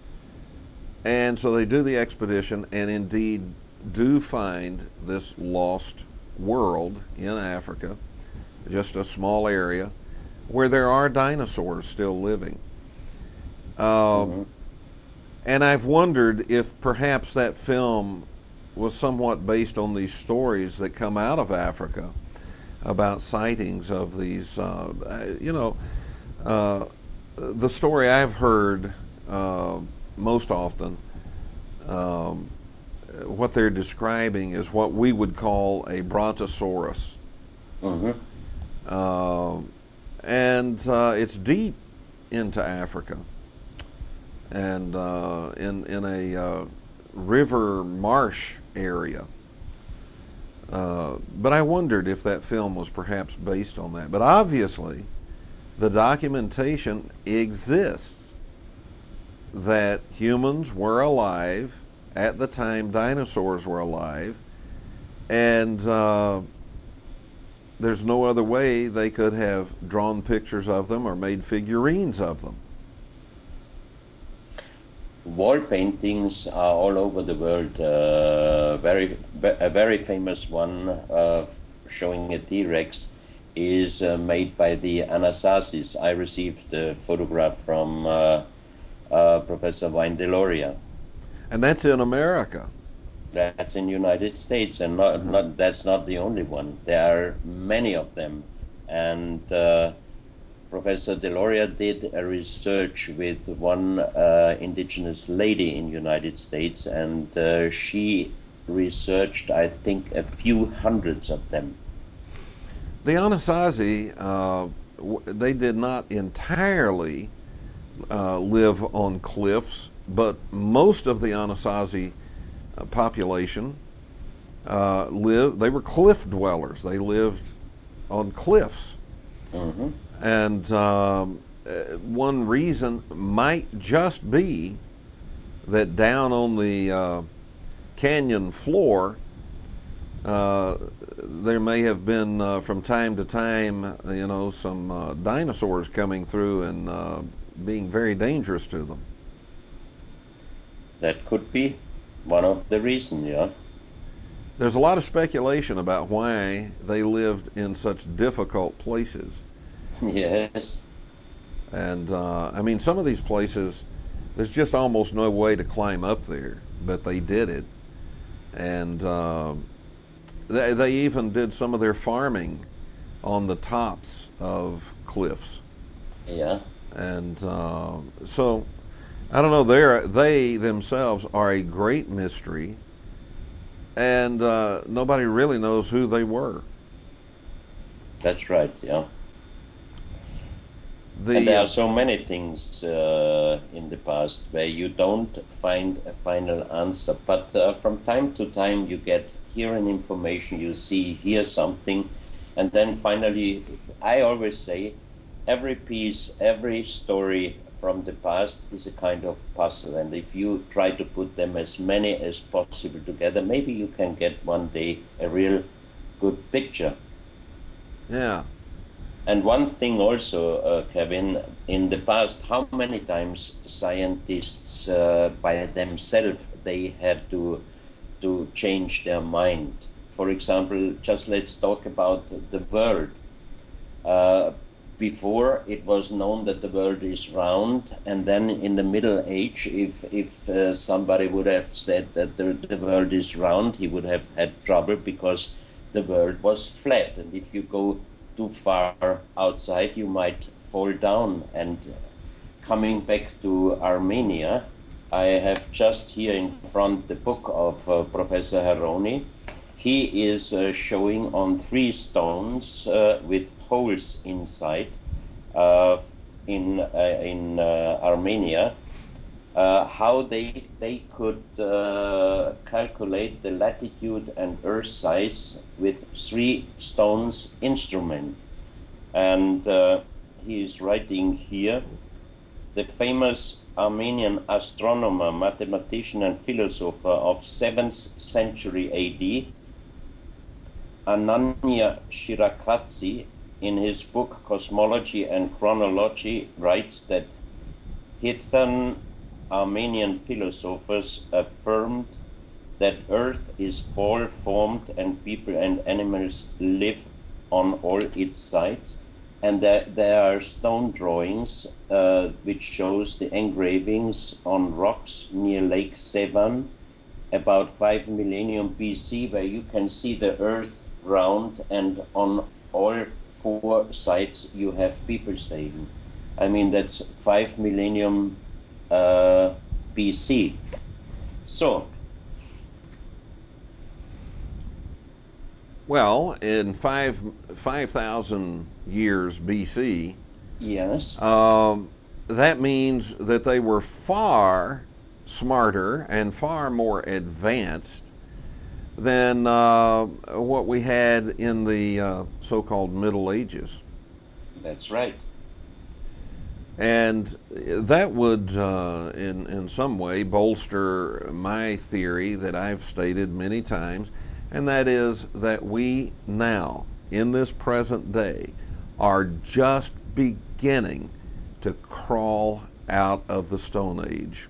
[SPEAKER 4] And so they do the expedition, and indeed do find this lost world in Africa, just a small area, where there are dinosaurs still living. Um, mm-hmm. And I've wondered if perhaps that film was somewhat based on these stories that come out of Africa about sightings of these, uh, you know, uh, the story I've heard uh, most often, um, what they're describing is what we would call a brontosaurus.
[SPEAKER 6] Mm-hmm.
[SPEAKER 4] Uh, and uh, it's deep into Africa, and uh, in, in a uh, river marsh area. Uh, but I wondered if that film was perhaps based on that. But obviously, the documentation exists that humans were alive at the time dinosaurs were alive, and uh, there's no other way they could have drawn pictures of them or made figurines of them.
[SPEAKER 6] Wall paintings are all over the world. Uh, very, a very famous one uh, showing a T-Rex is uh, made by the Anasazis. I received a photograph from uh, uh, Professor Wayne Deloria.
[SPEAKER 4] And that's in America.
[SPEAKER 6] That's in the United States, and not, not, that's not the only one. There are many of them. And uh, Professor Deloria did a research with one uh, indigenous lady in the United States, and uh, she researched, I think, a few hundreds of them.
[SPEAKER 4] The Anasazi, uh, they did not entirely uh, live on cliffs, but most of the Anasazi uh, population uh, lived, they were cliff dwellers. They lived on cliffs.
[SPEAKER 6] Mm-hmm.
[SPEAKER 4] And um, one reason might just be that down on the uh, canyon floor, uh, there may have been uh, from time to time, you know, some uh, dinosaurs coming through and uh, being very dangerous to them.
[SPEAKER 6] That could be one of the reasons, yeah.
[SPEAKER 4] There's a lot of speculation about why they lived in such difficult places.
[SPEAKER 6] Yes.
[SPEAKER 4] And uh, I mean, some of these places, there's just almost no way to climb up there, but they did it. And uh, they, they even did some of their farming on the tops of cliffs.
[SPEAKER 6] Yeah.
[SPEAKER 4] And uh, so, I don't know, they're, they themselves are a great mystery, and uh, nobody really knows who they were.
[SPEAKER 6] That's right, yeah.
[SPEAKER 4] The,
[SPEAKER 6] and there are so many things uh, in the past where you don't find a final answer, but uh, from time to time you get here an information, you see here something, and then finally, I always say, every piece, every story from the past is a kind of puzzle, and if you try to put them as many as possible together, maybe you can get one day a real good picture.
[SPEAKER 4] Yeah.
[SPEAKER 6] And one thing also, uh, Kevin, in the past, how many times scientists uh, by themselves, they had to to change their mind? For example, just let's talk about the world. Uh, before, it was known that the world is round, and then in the Middle Age, if, if uh, somebody would have said that the, the world is round, he would have had trouble because the world was flat. And if you go too far outside, you might fall down. And coming back to Armenia, I have just here in front the book of uh, Professor Heroni. He is uh, showing on three stones uh, with holes inside uh, in uh, in uh, Armenia uh, how they they could uh, calculate the latitude and earth size with three stones instrument. And uh, he is writing here, the famous Armenian astronomer, mathematician and philosopher of seventh century A D, Anania Shirakadze, in his book Cosmology and Chronology, writes that heathen Armenian philosophers affirmed that Earth is ball-formed and people and animals live on all its sides, and that there are stone drawings uh, which shows the engravings on rocks near Lake Sevan about five millennium B C, where you can see the Earth round and on all four sides you have people staying. I mean, that's five millennium uh, B C. So,
[SPEAKER 4] well, in five five thousand years B C,
[SPEAKER 6] yes,
[SPEAKER 4] um, that means that they were far smarter and far more advanced than uh, what we had in the uh, so-called Middle Ages.
[SPEAKER 6] That's right.
[SPEAKER 4] And that would, uh, in, in some way, bolster my theory that I've stated many times, and that is that we now, in this present day, are just beginning to crawl out of the Stone Age.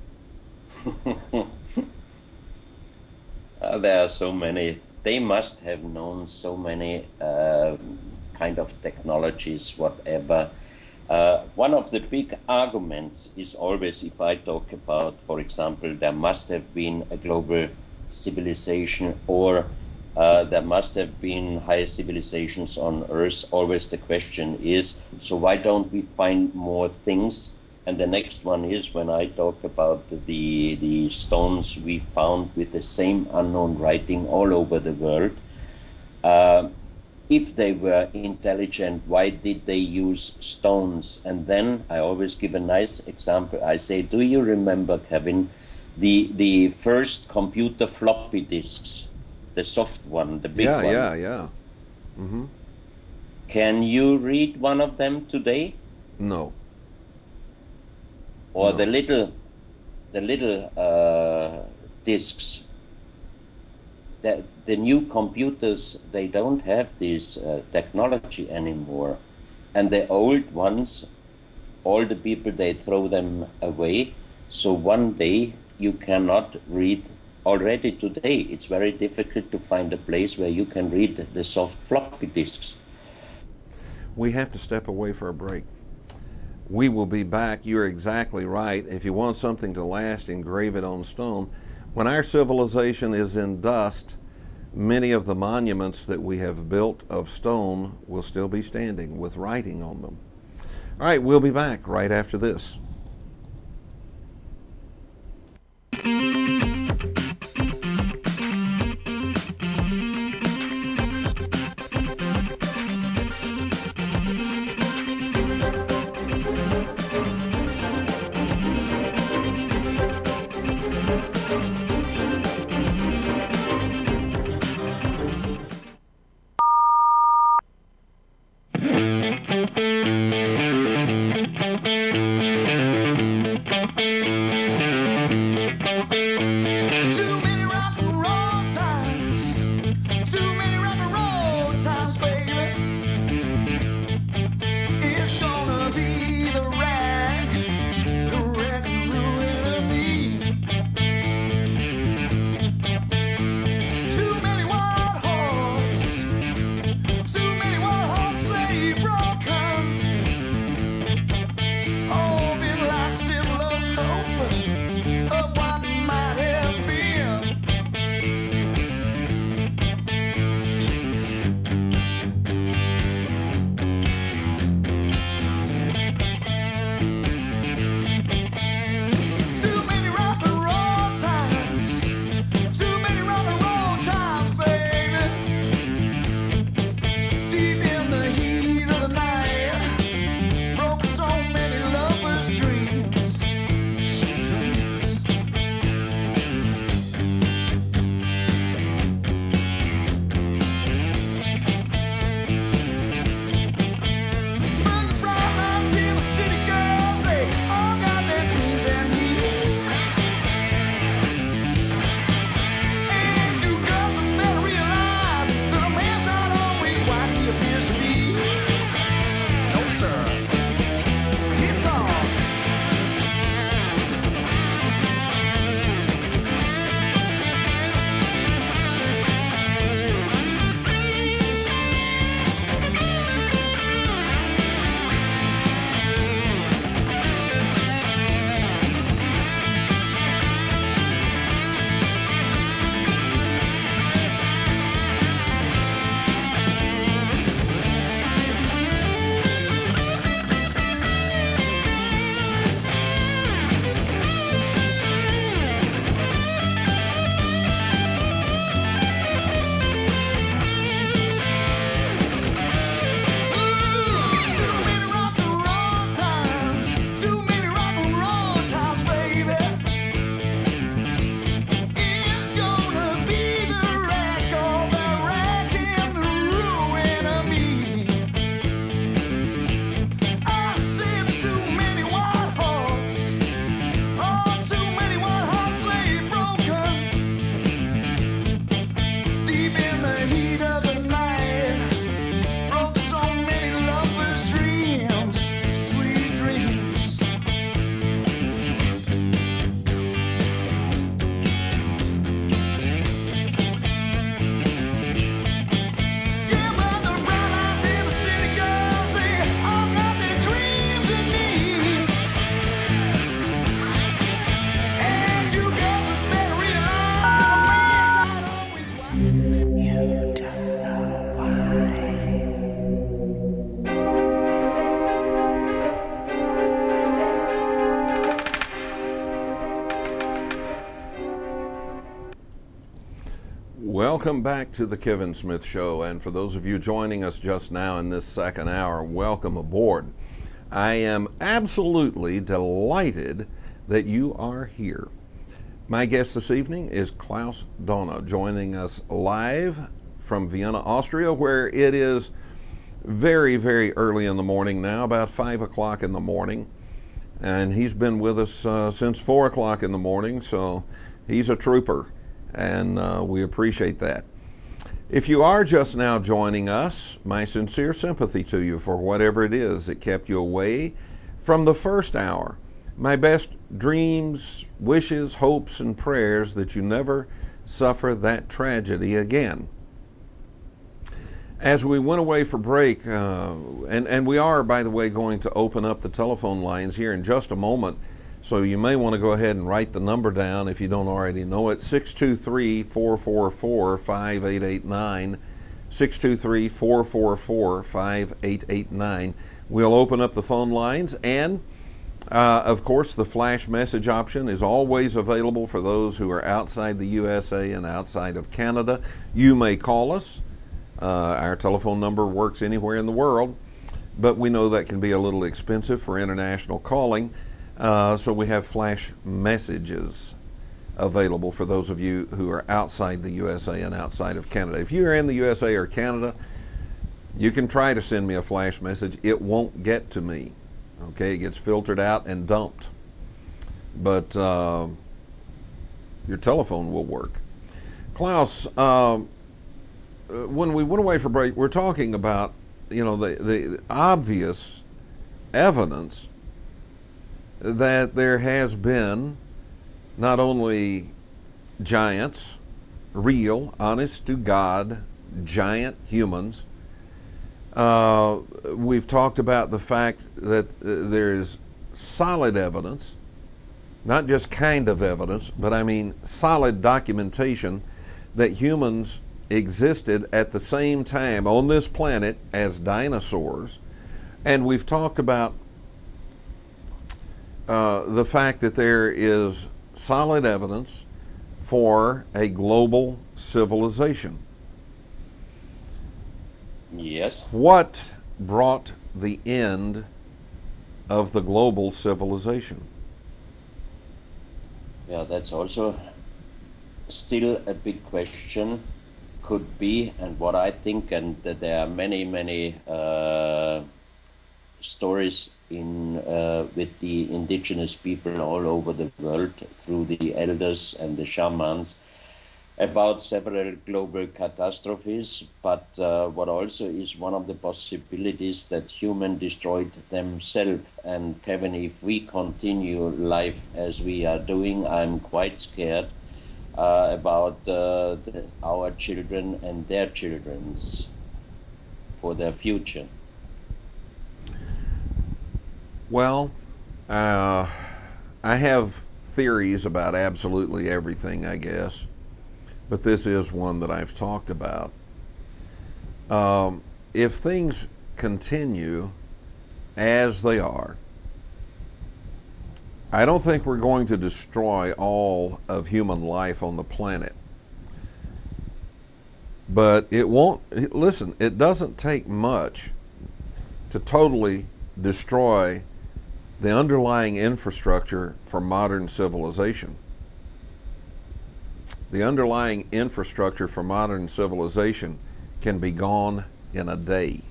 [SPEAKER 6] Uh, there are so many. They must have known so many uh, kind of technologies, whatever. Uh, one of the big arguments is always, if I talk about, for example, there must have been a global civilization, or uh, there must have been higher civilizations on Earth. Always the question is, so why don't we find more things? And the next one is when I talk about the, the stones we found with the same unknown writing all over the world. Uh, if they were intelligent, why did they use stones? And then I always give a nice example. I say, do you remember, Kevin, the, the first computer floppy disks, the soft one, the big
[SPEAKER 4] yeah,
[SPEAKER 6] one?
[SPEAKER 4] Yeah, yeah, yeah. Mm-hmm.
[SPEAKER 6] Can you read one of them today?
[SPEAKER 4] No.
[SPEAKER 6] Or
[SPEAKER 4] No.
[SPEAKER 6] the little the little uh, discs. The, the new computers, they don't have this uh, technology anymore. And the old ones, all the people, they throw them away. So one day you cannot read. Already today, it's very difficult to find a place where you can read the soft floppy disks.
[SPEAKER 4] We have to step away for a break. We will be back. You're exactly right. If you want something to last, engrave it on stone. When our civilization is in dust, many of the monuments that we have built of stone will still be standing with writing on them. All right, we'll be back right after this. Welcome back to the Kevin Smith Show, and for those of you joining us just now in this second hour, welcome aboard. I am absolutely delighted that you are here. My guest this evening is Klaus Donner, joining us live from Vienna, Austria, where it is very, very early in the morning now, about five o'clock in the morning. and he's been with us uh, since four o'clock in the morning, so he's a trooper, and uh, we appreciate that. If you are just now joining us, my sincere sympathy to you for whatever it is that kept you away from the first hour. My best dreams, wishes, hopes, and prayers that you never suffer that tragedy again. As we went away for break, uh, and, and we are, by the way, going to open up the telephone lines here in just a moment, so you may want to go ahead and write the number down if you don't already know it, six two three, four four four, five eight eight nine, six two three, four four four, five eight eight nine. We'll open up the phone lines, and uh, of course the flash message option is always available for those who are outside the U S A and outside of Canada. You may call us. Uh, our telephone number works anywhere in the world, but we know that can be a little expensive for international calling. Uh, so we have flash messages available for those of you who are outside the U S A and outside of Canada. If you are in the U S A or Canada, you can try to send me a flash message. It won't get to me. Okay, it gets filtered out and dumped. But uh, your telephone will work. Klaus, uh, when we went away for break, we're talking about, you know, the, the obvious evidence that there has been not only giants, real, honest to God, giant humans. Uh, we've talked about the fact that uh, there is solid evidence, not just kind of evidence, but I mean solid documentation that humans existed at the same time on this planet as dinosaurs. And we've talked about Uh, the fact that there is solid evidence for a global civilization.
[SPEAKER 6] Yes.
[SPEAKER 4] What brought the end of the global civilization?
[SPEAKER 6] Yeah, that's also still a big question. Could be, and what I think, and that there are many, many uh, stories in uh, with the indigenous people all over the world through the elders and the shamans about several global catastrophes, but uh, what also is one of the possibilities that human destroyed themselves. And Kevin, if we continue life as we are doing, I'm quite scared uh, about uh, the, our children and their children's for their future.
[SPEAKER 4] Well, uh, I have theories about absolutely everything, I guess, but this is one that I've talked about. Um, if things continue as they are, I don't think we're going to destroy all of human life on the planet. But it won't, listen, it doesn't take much to totally destroy the underlying infrastructure for modern civilization. The underlying infrastructure for modern civilization can be gone in a day.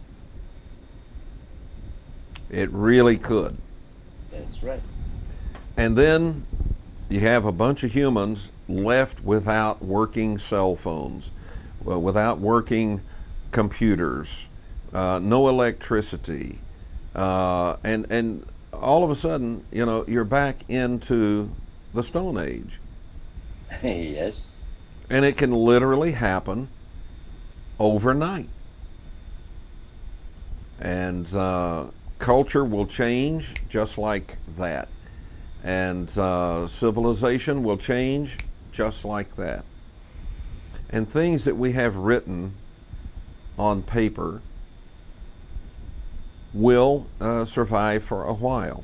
[SPEAKER 4] It really could.
[SPEAKER 6] That's right.
[SPEAKER 4] And then you have a bunch of humans left without working cell phones, well, without working computers, uh, no electricity, uh, and and all of a sudden, you know, you're back into the Stone Age.
[SPEAKER 6] Yes.
[SPEAKER 4] And it can literally happen overnight. And uh, culture will change just like that. And uh, civilization will change just like that. And things that we have written on paper will uh, survive for a while,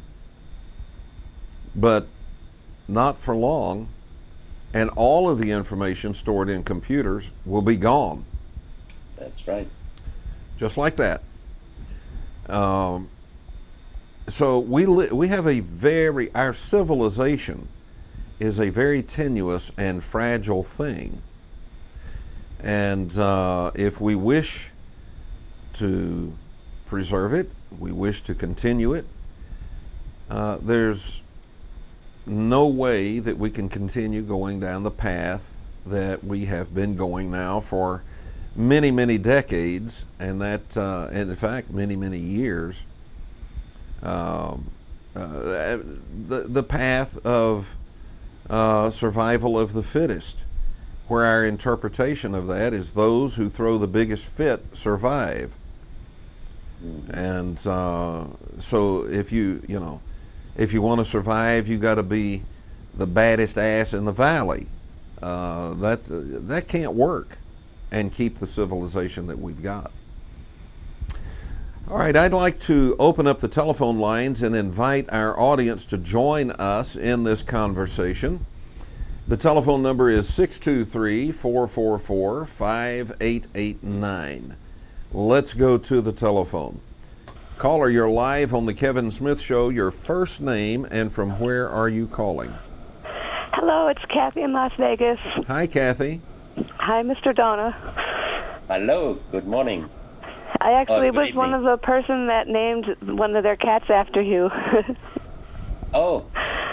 [SPEAKER 4] but not for long, and all of the information stored in computers will be gone.
[SPEAKER 6] That's right.
[SPEAKER 4] Just like that. Um, so we li- we have a very, our civilization is a very tenuous and fragile thing. And uh, if we wish to preserve it, we wish to continue it, uh, there's no way that we can continue going down the path that we have been going now for many, many decades, and that, uh, and in fact, many, many years. Um, uh, the the path of uh, survival of the fittest, where our interpretation of that is those who throw the biggest fit survive. And uh, so, if you you know, if you want to survive, you got to be the baddest ass in the valley. Uh, that's uh, that can't work, and keep the civilization that we've got. All right, I'd like to open up the telephone lines and invite our audience to join us in this conversation. The telephone number is six two three, four four four, five eight eight nine. Let's go to the telephone. Caller, you're live on the Kevin Smith Show. Your first name and from where are you calling?
[SPEAKER 8] Hello, it's Kathy in Las Vegas.
[SPEAKER 4] Hi, Kathy.
[SPEAKER 8] Hi, Mister Donna.
[SPEAKER 6] Hello, good morning.
[SPEAKER 8] I actually
[SPEAKER 6] Uh, good
[SPEAKER 8] was
[SPEAKER 6] evening.
[SPEAKER 8] one of the person that named one of their cats after you
[SPEAKER 6] Oh,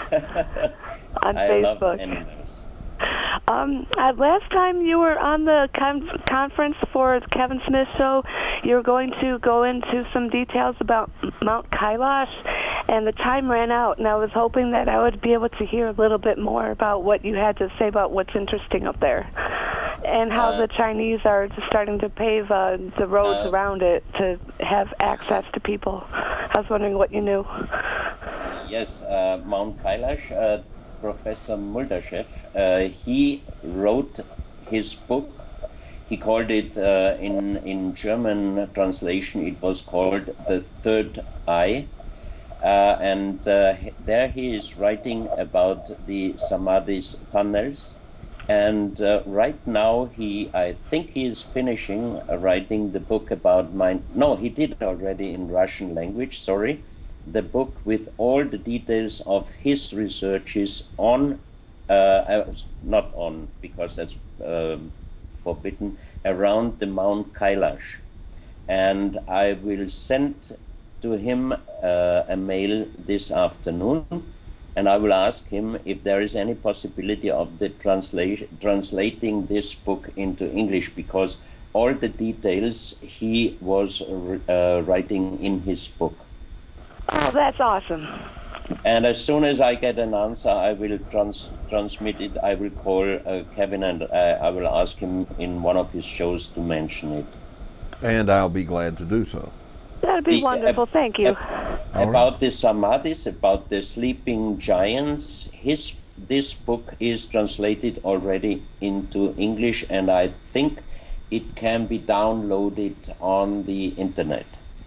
[SPEAKER 8] on
[SPEAKER 6] I
[SPEAKER 8] Facebook.
[SPEAKER 6] love animals.
[SPEAKER 8] Um, uh, last time you were on the con- conference for the Kevin Smith Show, you were going to go into some details about Mount Kailash, and the time ran out, and I was hoping that I would be able to hear a little bit more about what you had to say about what's interesting up there, and how
[SPEAKER 6] Uh,
[SPEAKER 8] the Chinese are just starting to pave uh, the roads
[SPEAKER 6] Uh,
[SPEAKER 8] around it to have access to people. I was wondering what you knew.
[SPEAKER 6] Yes, uh, Mount Kailash, uh, Professor Muldashev, uh, he wrote his book. He called it, uh, in, in German translation, it was called The Third Eye. Uh, and uh, there he is writing about the Samadhi's tunnels. And uh, right now, he, I think he is finishing uh, writing the book about mine. No, he did it already in Russian language, sorry. The book with all the details of his researches on, uh, uh, not on, because that's um, forbidden, around the Mount Kailash. And I will send to him uh, a mail this afternoon, and I will ask him if there is any possibility of the translation, translating this book into English, because all the details he was uh, writing in his book.
[SPEAKER 8] Oh, that's awesome.
[SPEAKER 6] And as soon as I get an answer, I will trans- transmit it. I will call uh, Kevin, and uh, I will ask him in one of his shows to mention it.
[SPEAKER 4] And I'll be glad to do so.
[SPEAKER 8] That'd be
[SPEAKER 6] The-
[SPEAKER 8] wonderful.
[SPEAKER 6] uh,
[SPEAKER 8] Thank you.
[SPEAKER 6] uh, About the Samadhis, about the sleeping giants, his this book is translated already into English, and I think it can be downloaded on the internet.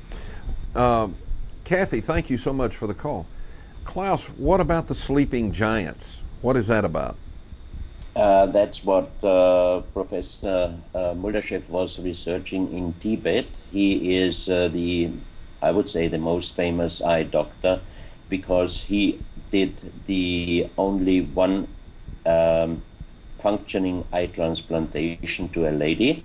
[SPEAKER 4] Um, Kathy, thank you so much for the call. Klaus, what about the sleeping giants? What is that about?
[SPEAKER 6] Uh, that's what uh, Professor uh, Muldashev was researching in Tibet. He is uh, the, I would say, the most famous eye doctor, because he did the only one um, functioning eye transplantation to a lady.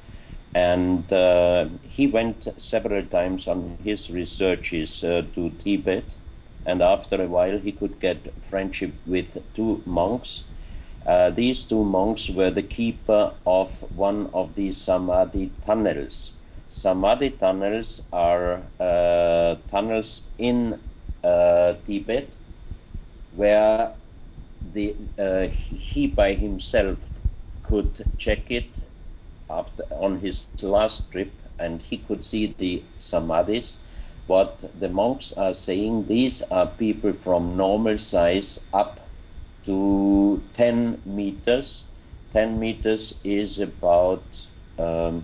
[SPEAKER 6] And uh, he went several times on his researches uh, to Tibet, and after a while he could get friendship with two monks. Uh, these two monks were the keeper of one of the Samadhi tunnels. Samadhi tunnels are uh, tunnels in uh, Tibet where the uh, he by himself could check it after on his last trip, and he could see the Samadhis. What the monks are saying, these are people from normal size up to ten meters. ten meters is about um,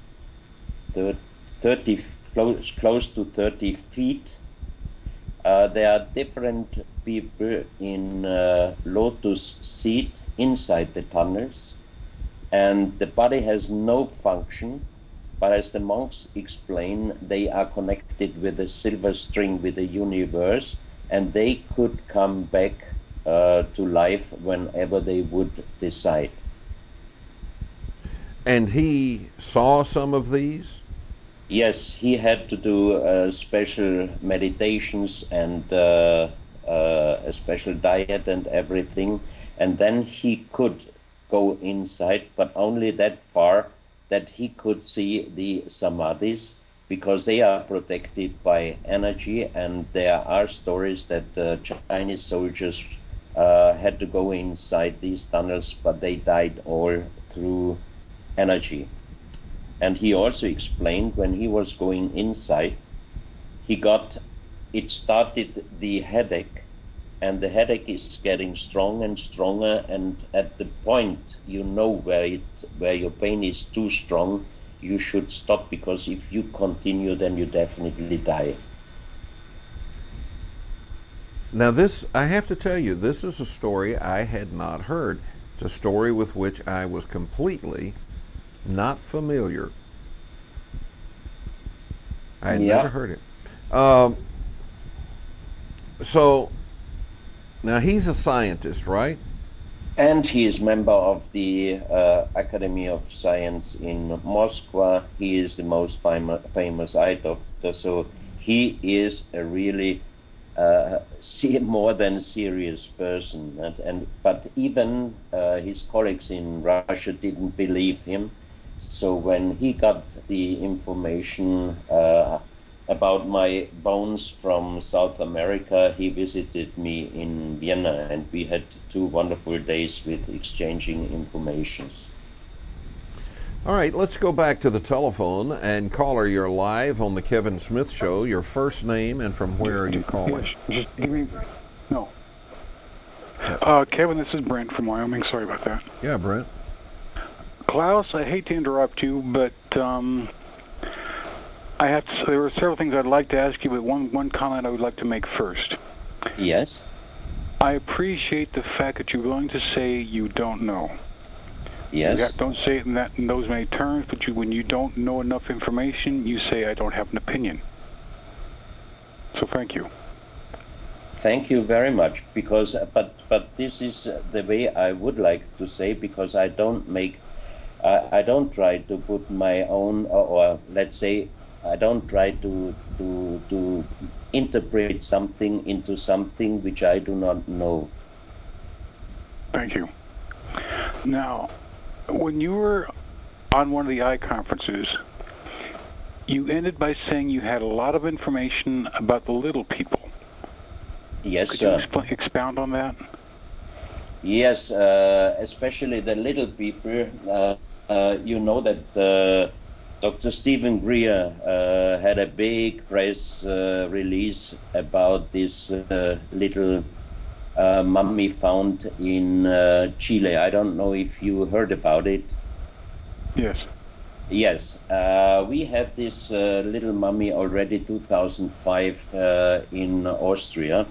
[SPEAKER 6] thirty, close, close to thirty feet. Uh, there are different people in uh, lotus seat inside the tunnels, and the body has no function, but as the monks explain, they are connected with a silver string with the universe, and they could come back uh, to life whenever they would decide.
[SPEAKER 4] And he saw some of these?
[SPEAKER 6] Yes, he had to do uh, special meditations and uh, uh, a special diet and everything. And then he could go inside, but only that far that he could see the samadhis, because they are protected by energy. And there are stories that uh, Chinese soldiers uh, had to go inside these tunnels, but they died all through energy. And he also explained when he was going inside, he got, it started the headache, and the headache is getting strong and stronger, and at the point you know where it, where your pain is too strong, you should stop, because if you continue, then you definitely die.
[SPEAKER 4] Now this, I have to tell you, this is a story I had not heard. It's a story with which I was completely not familiar. I had
[SPEAKER 6] Yeah.
[SPEAKER 4] never heard it. Um, so, now he's a scientist, right?
[SPEAKER 6] And he is member of the uh, Academy of Science in Moscow. He is the most fam- famous eye doctor, so he is a really uh, see, more than serious person. And, and but even uh, his colleagues in Russia didn't believe him. So when he got the information uh, about my bones from South America, he visited me in Vienna, and we had two wonderful days with exchanging informations.
[SPEAKER 4] All right, let's go back to the telephone. And caller, you're live on the Kevin Smith Show. Your first name and from where are you calling?
[SPEAKER 9] Yes, just give me, no. Uh, Kevin, this is Brent from Wyoming. Sorry about that.
[SPEAKER 4] Yeah, Brent.
[SPEAKER 9] Klaus, I hate to interrupt you, but um, I have to, there are several things I'd like to ask you, but one, one comment I would like to make first.
[SPEAKER 6] Yes?
[SPEAKER 9] I appreciate the fact that you're willing to say you don't know.
[SPEAKER 6] Yes?
[SPEAKER 9] You don't say it in, that, in those many terms, but you, when you don't know enough information, you say, I don't have an opinion. So thank you.
[SPEAKER 6] Thank you very much, because, but, but this is the way I would like to say, because I don't make I, I don't try to put my own, or, or let's say, I don't try to, to, to interpret something into something which I do not know.
[SPEAKER 9] Thank you. Now, when you were on one of the eye conferences, you ended by saying you had a lot of information about the little people.
[SPEAKER 6] Yes,
[SPEAKER 9] Could
[SPEAKER 6] sir.
[SPEAKER 9] you expl- expound on that?
[SPEAKER 6] Yes, uh, especially the little people. Uh, uh, you know that uh, Doctor Stephen Greer uh, had a big press uh, release about this uh, little uh, mummy found in uh, Chile. I don't know if you heard about it.
[SPEAKER 9] Yes.
[SPEAKER 6] Yes, uh, we had this uh, little mummy already two thousand five uh, in Austria.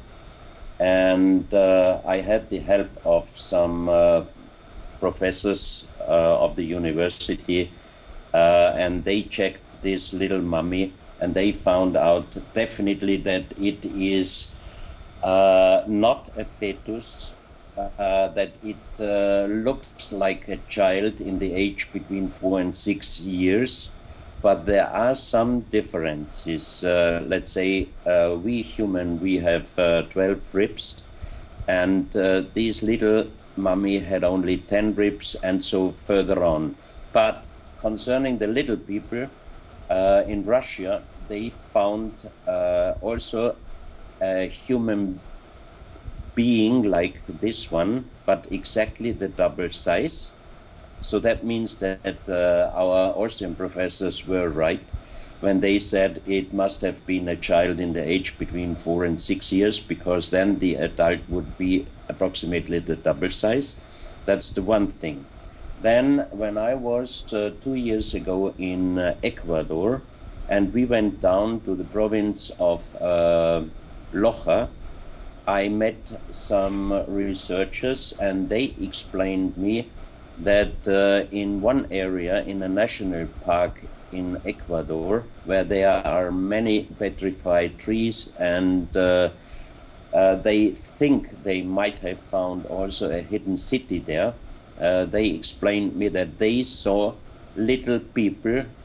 [SPEAKER 6] And uh, I had the help of some uh, professors uh, of the university, uh, and they checked this little mummy, and they found out definitely that it is uh, not a fetus, uh, that it uh, looks like a child in the age between four and six years. But there are some differences. Uh, let's say uh, we human, we have uh, twelve ribs, and uh, these little mummy had only ten ribs, and so further on. But concerning the little people, uh, in Russia, they found uh, also a human being like this one, but exactly the double size. So that means that uh, our Austrian professors were right when they said it must have been a child in the age between four and six years, because then the adult would be approximately the double size. That's the one thing. Then when I was uh, two years ago in uh, Ecuador, and we went down to the province of uh, Loja, I met some researchers, and they explained me that uh, in one area, in a national park in Ecuador, where there are many petrified trees, and uh, uh, they think they might have found also a hidden city there, uh, they explained me that they saw little people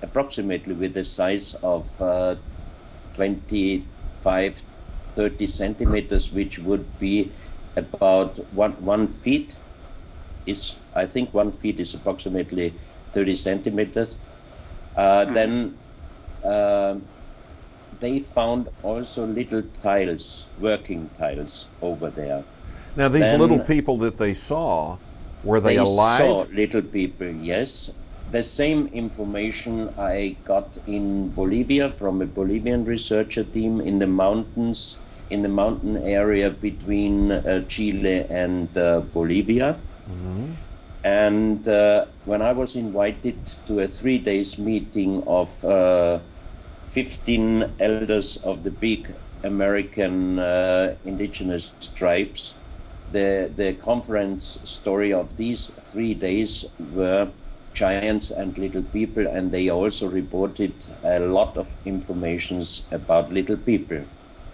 [SPEAKER 6] approximately with the size of uh, twenty-five, thirty centimeters, which would be about one one feet. Is I think one feet is approximately thirty centimeters. Uh, mm. Then uh, they found also little tiles, working tiles over there.
[SPEAKER 4] Now these
[SPEAKER 6] then
[SPEAKER 4] little people that they saw, were they,
[SPEAKER 6] they
[SPEAKER 4] alive?
[SPEAKER 6] Saw little people, yes. The same information I got in Bolivia from a Bolivian researcher team in the mountains, in the mountain area between uh, Chile and uh, Bolivia. Mm-hmm. And uh, when I was invited to a three days meeting of uh, fifteen elders of the big American uh, indigenous tribes, the, the conference story of these three days were giants and little people, and they also reported a lot of informations about little people.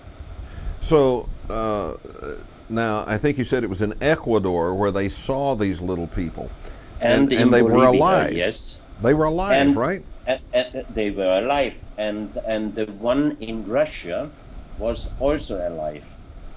[SPEAKER 4] So, uh, now, I think you said it was in Ecuador where they saw these little people.
[SPEAKER 6] And,
[SPEAKER 4] and,
[SPEAKER 6] and
[SPEAKER 4] they
[SPEAKER 6] Bolivia,
[SPEAKER 4] were alive.
[SPEAKER 6] Yes.
[SPEAKER 4] They were alive,
[SPEAKER 6] and,
[SPEAKER 4] right?
[SPEAKER 6] And, and they were alive. And, and the one in Russia was also alive.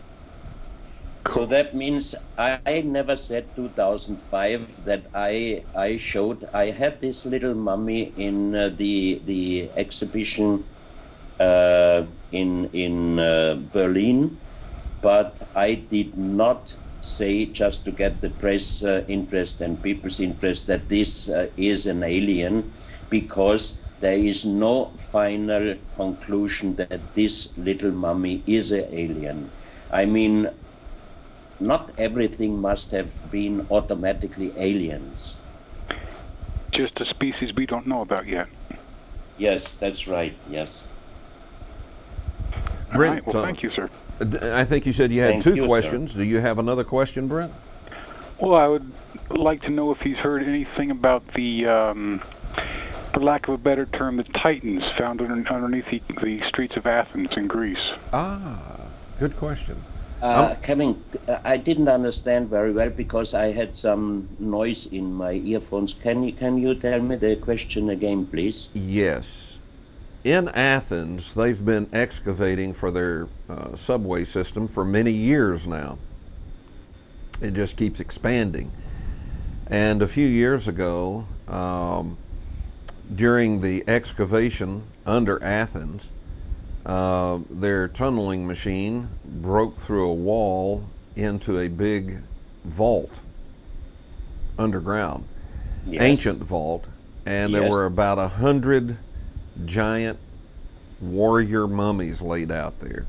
[SPEAKER 6] So that means I, I never said two thousand five that I I showed. I had this little mummy in uh, the the exhibition uh, in in uh, Berlin, but I did not say, just to get the press uh, interest and people's interest, that this uh, is an alien, because there is no final conclusion that this little mummy is an alien. I mean, not everything must have been automatically aliens.
[SPEAKER 9] Just a species we don't know about yet.
[SPEAKER 6] Yes, that's right, yes.
[SPEAKER 9] All
[SPEAKER 4] Brent,
[SPEAKER 9] right, well,
[SPEAKER 4] uh,
[SPEAKER 9] thank you, sir.
[SPEAKER 4] I think you said you had
[SPEAKER 6] Thank
[SPEAKER 4] two
[SPEAKER 6] you,
[SPEAKER 4] questions.
[SPEAKER 6] sir.
[SPEAKER 4] Do you have another question, Brent?
[SPEAKER 9] Well, I would like to know if he's heard anything about the, um, for lack of a better term, the Titans found under, underneath the, the streets of Athens in Greece.
[SPEAKER 4] Ah, good question.
[SPEAKER 6] Uh, Kevin, I didn't understand very well because I had some noise in my earphones. Can you can you tell me the question again, please?
[SPEAKER 4] Yes. In Athens, they've been excavating for their uh, subway system for many years now. It just keeps expanding. And a few years ago, um, during the excavation under Athens, Uh, their tunneling machine broke through a wall into a big vault underground,
[SPEAKER 6] Yes.
[SPEAKER 4] ancient vault, and there
[SPEAKER 6] Yes.
[SPEAKER 4] were about a hundred giant warrior mummies laid out there.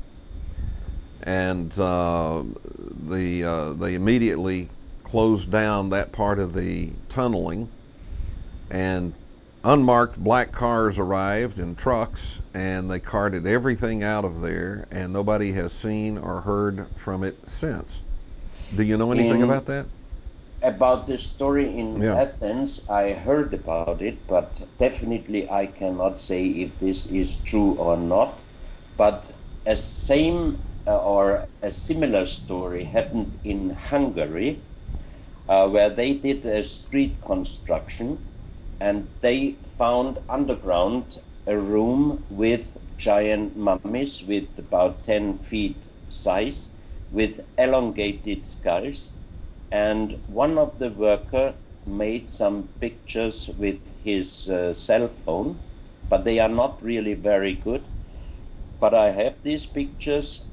[SPEAKER 4] And uh, the uh, they immediately closed down that part of the tunneling, and unmarked black cars arrived in trucks, and they carted everything out of there, and nobody has seen or heard from it since. Do you know anything
[SPEAKER 6] In,
[SPEAKER 4] about that?
[SPEAKER 6] About the story in
[SPEAKER 4] Yeah.
[SPEAKER 6] Athens, I heard about it, but definitely I cannot say if this is true or not. But a same uh, or a similar story happened in Hungary, uh, where they did a street construction, and they found underground a room with giant mummies with about ten feet size, with elongated skulls, and one of the worker made some pictures with his uh, cell phone, but they are not really very good. But I have these pictures,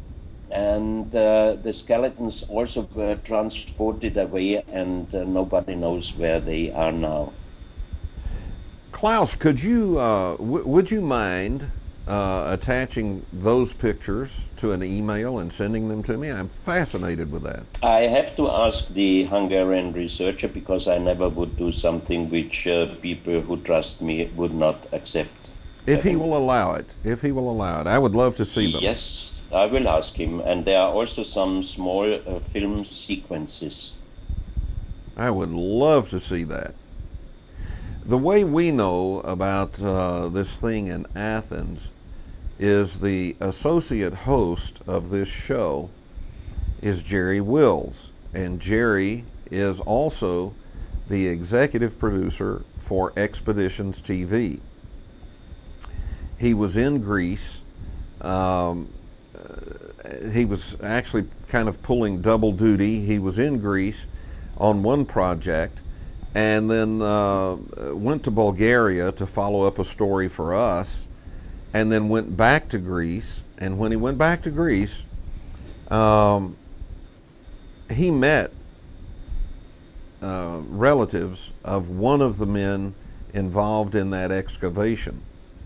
[SPEAKER 6] and uh, the skeletons also were transported away, and uh, nobody knows where they are now.
[SPEAKER 4] Klaus, could you, uh, w- would you mind uh, attaching those pictures to an email and sending them to me? I'm fascinated with that.
[SPEAKER 6] I have to ask the Hungarian researcher, because I never would do something which uh, people who trust me would not accept.
[SPEAKER 4] If he will allow it, if he will allow it, I would love to see them.
[SPEAKER 6] Yes, I will ask him. And there are also some small uh, film sequences.
[SPEAKER 4] I would love to see that. The way we know about uh, this thing in Athens is the associate host of this show is Jerry Wills, and Jerry is also the executive producer for Expeditions T V. he was in Greece. Um, he was actually kind of pulling double duty. He was in Greece on one project, and then uh, went to Bulgaria to follow up a story for us, and then went back to Greece. And when he went back to Greece, um, he met uh, relatives of one of the men involved in that excavation.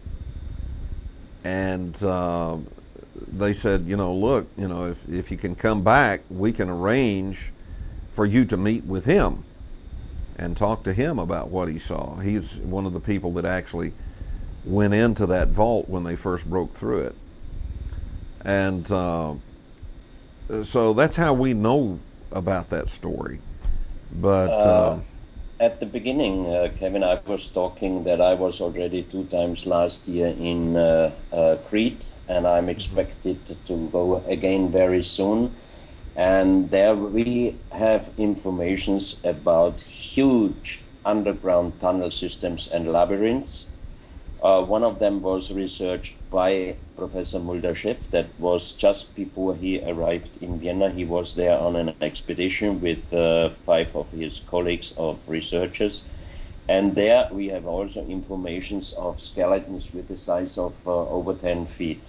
[SPEAKER 4] And uh, they said, you know, look, you know, if, if you can come back, we can arrange for you to meet with him and talk to him about what he saw. He's one of the people that actually went into that vault when they first broke through it. And uh, so that's how we know about that story. But uh,
[SPEAKER 6] uh, at the beginning, uh, Kevin, I was talking that I was already two times last year in uh, uh, Crete, and I'm expected to go again very soon. And there we have informations about huge underground tunnel systems and labyrinths. Uh, one of them was researched by Professor Mulder-Scheff. That was just before he arrived in Vienna. He was there on an expedition with uh, five of his colleagues of researchers. And there we have also informations of skeletons with the size of uh, over ten feet.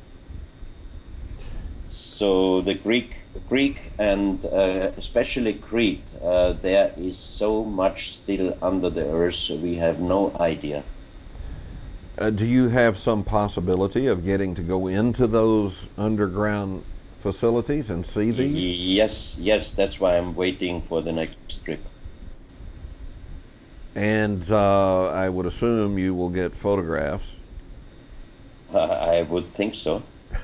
[SPEAKER 6] So the Greek, Greek and uh, especially Crete, uh, there is so much still under the earth, we have no idea.
[SPEAKER 4] Uh, do you have some possibility of getting to go into those underground facilities and see these?
[SPEAKER 6] Yes, yes, that's why I'm waiting for the next trip.
[SPEAKER 4] And uh, I would assume you will get photographs.
[SPEAKER 6] Uh, I would think so.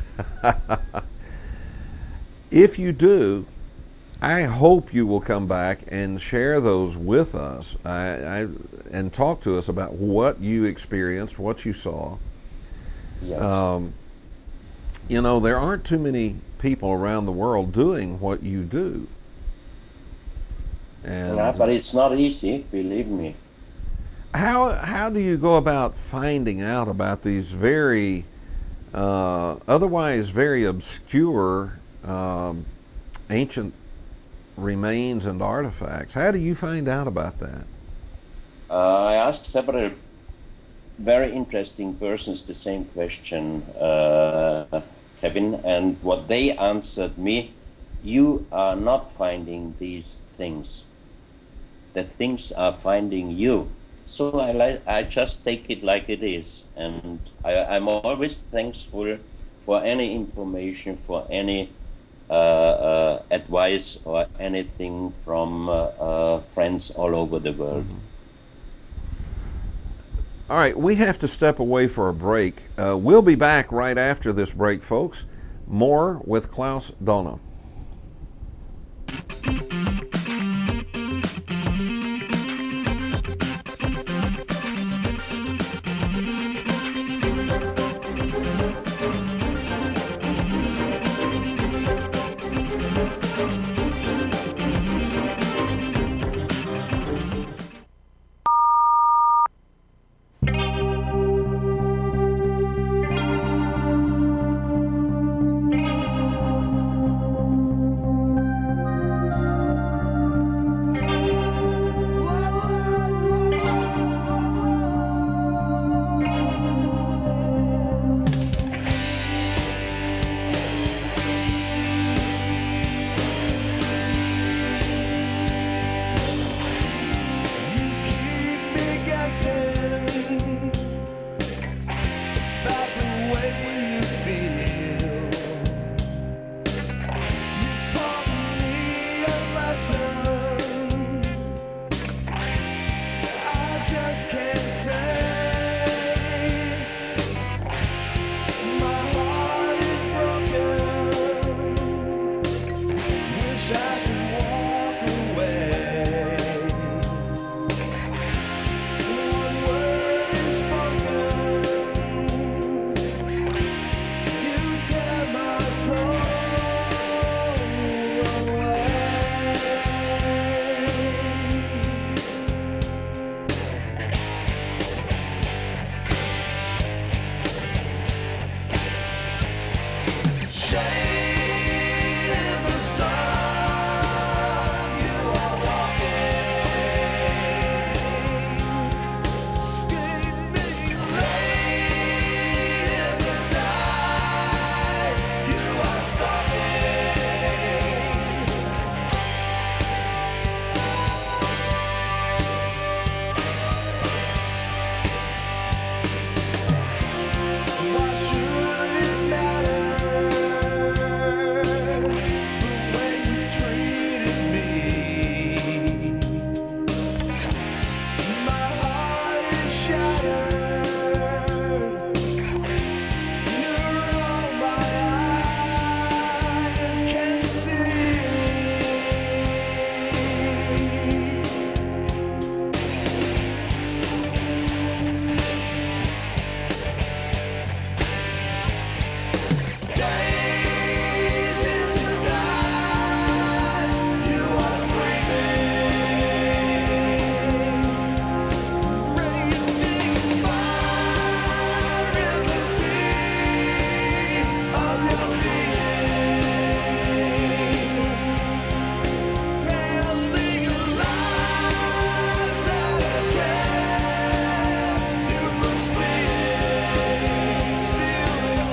[SPEAKER 4] If you do, I hope you will come back and share those with us I, I, and talk to us about what you experienced, what you saw.
[SPEAKER 6] Yes.
[SPEAKER 4] Um, you know, there aren't too many people around the world doing what you do. And
[SPEAKER 6] yeah, but it's not easy, believe me.
[SPEAKER 4] How, how do you go about finding out about these very, uh, otherwise very obscure um, ancient remains and artifacts? How do you find out about that?
[SPEAKER 6] Uh, I asked several very interesting persons the same question, uh, Kevin, and what they answered me, you are not finding these things. The things are finding you. So I, li- I just take it like it is. And I, I'm always thankful for any information, for any Uh, uh, advice or anything from uh, uh, friends all over the world.
[SPEAKER 4] Mm-hmm. All right, we have to step away for a break. Uh, we'll be back right after this break, folks. More with Klaus Dona.
[SPEAKER 1] my heart is shattered. You're all my eyes can see. Days into night, you are screaming, ready to take fire in the beat of your being, telling lies that kept you from seeing, feeling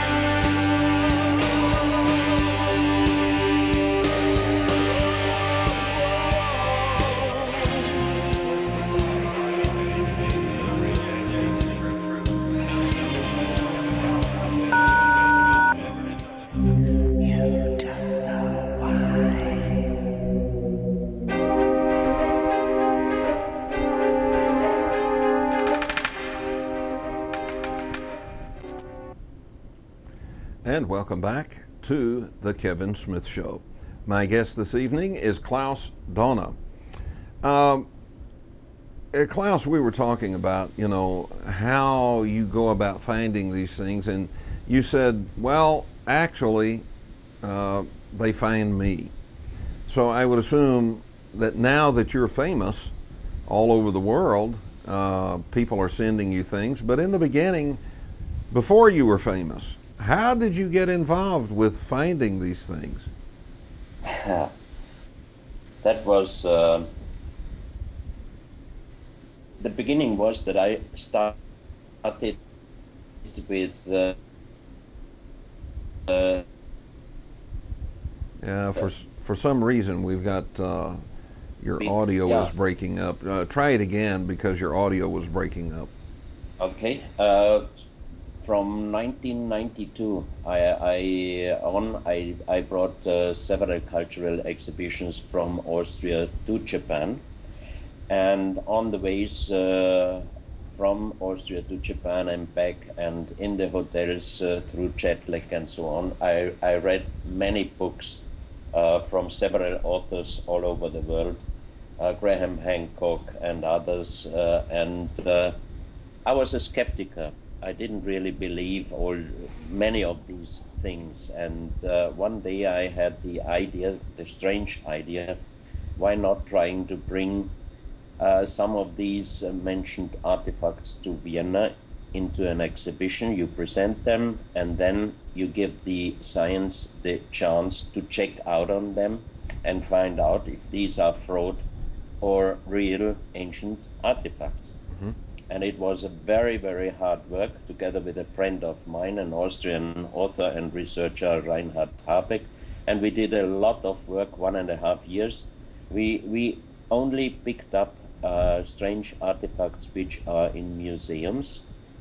[SPEAKER 4] And welcome back to the Kevin Smith Show. My guest this evening is Klaus Donner. Um, uh, Klaus, we were talking about, you know, how you go about finding these things, and you said, well, actually, uh, they find me. So I would assume that now that you're famous all over the world, uh, people are sending you things. But in the beginning, before you were famous, how did you get involved with finding these things?
[SPEAKER 6] That was uh, the beginning. Was that I started with uh, uh,
[SPEAKER 4] Yeah, for s- for some reason we've got uh, your
[SPEAKER 6] Be-
[SPEAKER 4] audio
[SPEAKER 6] yeah.
[SPEAKER 4] is breaking up. Uh, try it again because your audio was breaking up.
[SPEAKER 6] okay. Uh, from nineteen ninety-two, I, I on I I brought uh, several cultural exhibitions from Austria to Japan, and on the ways uh, from Austria to Japan and back, and in the hotels uh, through jet lag and so on, I I read many books uh, from several authors all over the world, uh, Graham Hancock and others, uh, and uh, I was a skeptic. I didn't really believe all many of these things, and uh, one day I had the idea, the strange idea, why not trying to bring uh, some of these uh, mentioned artifacts to Vienna into an exhibition. You present them, and then you give the science the chance to check out on them and find out if these are fraud or real ancient artifacts. And it was a very, very hard work, together with a friend of mine, an Austrian author and researcher, Reinhard Habeck. And we did a lot of work, one and a half years. We, we only picked up uh, strange artifacts which are in museums.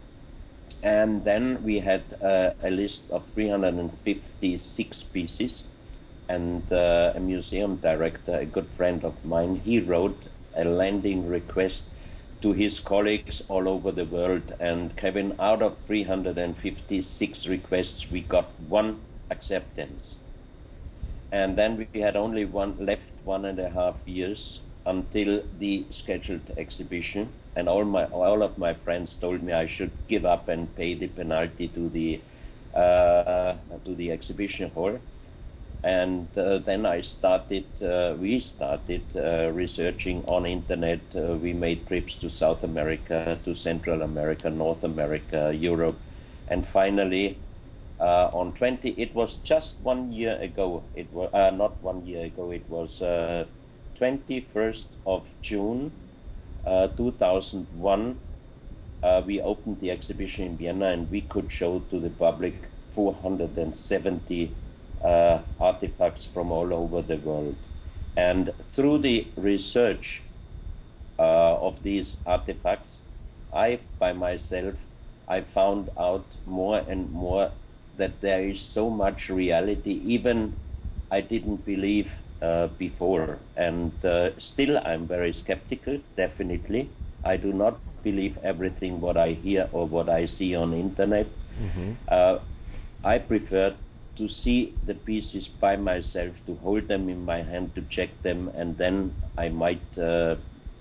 [SPEAKER 6] And then we had uh, a list of three hundred fifty-six pieces. And uh, a museum director, a good friend of mine, he wrote a landing request to his colleagues all over the world. And Kevin, out of three hundred fifty-six requests, we got one acceptance. And then we had only one left, one and a half years until the scheduled exhibition. And all my all of my friends told me I should give up and pay the penalty to the uh, to the exhibition hall. And uh, then I started, uh, we started uh, researching on internet. Uh, we made trips to South America, to Central America, North America, Europe. And finally, uh, on twenty, it was just one year ago, it was, uh, not one year ago, it was uh, twenty-first of June, uh, two thousand one, uh, we opened the exhibition in Vienna, and we could show to the public four hundred seventy Uh, artifacts from all over the world. And through the research uh, of these artifacts, I, by myself, I found out more and more that there is so much reality, even I didn't believe uh, before. And uh, still I'm very skeptical, definitely. I do not believe everything what I hear or what I see on internet.
[SPEAKER 4] Mm-hmm.
[SPEAKER 6] Uh, I prefer to see the pieces by myself, to hold them in my hand, to check them, and then I might uh,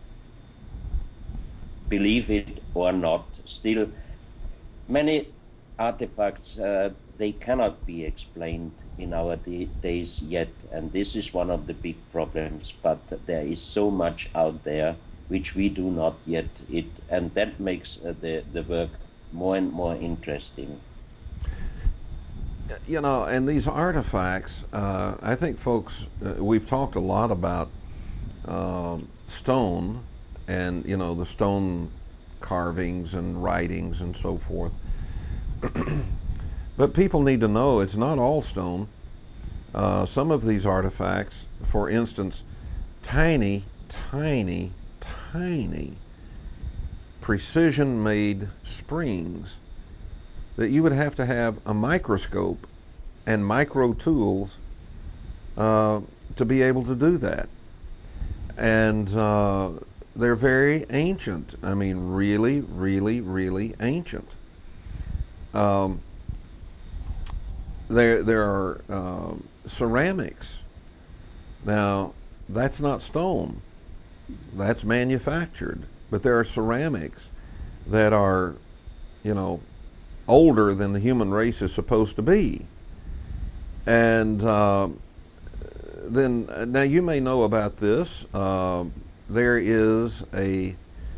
[SPEAKER 6] believe it or not. Still, many artifacts, uh, they cannot be explained in our d- days yet, and this is one of the big problems. But there is so much out there which we do not yet, it, and that makes uh, the, the work more and more interesting.
[SPEAKER 4] You know, and these artifacts, uh, I think folks, uh, we've talked a lot about um, stone and, you know, the stone carvings and writings and so forth. But people need to know it's not all stone. Uh, some of these artifacts, for instance, tiny, tiny, tiny precision-made springs that you would have to have a microscope and micro tools uh, to be able to do that. And uh, they're very ancient. I mean, really, really, really ancient. Um, there, there are uh, ceramics. Now, that's not stone. That's manufactured. But there are ceramics that are, you know, older than the human race is supposed to be. And uh, then, now you may know about this. Uh, there is a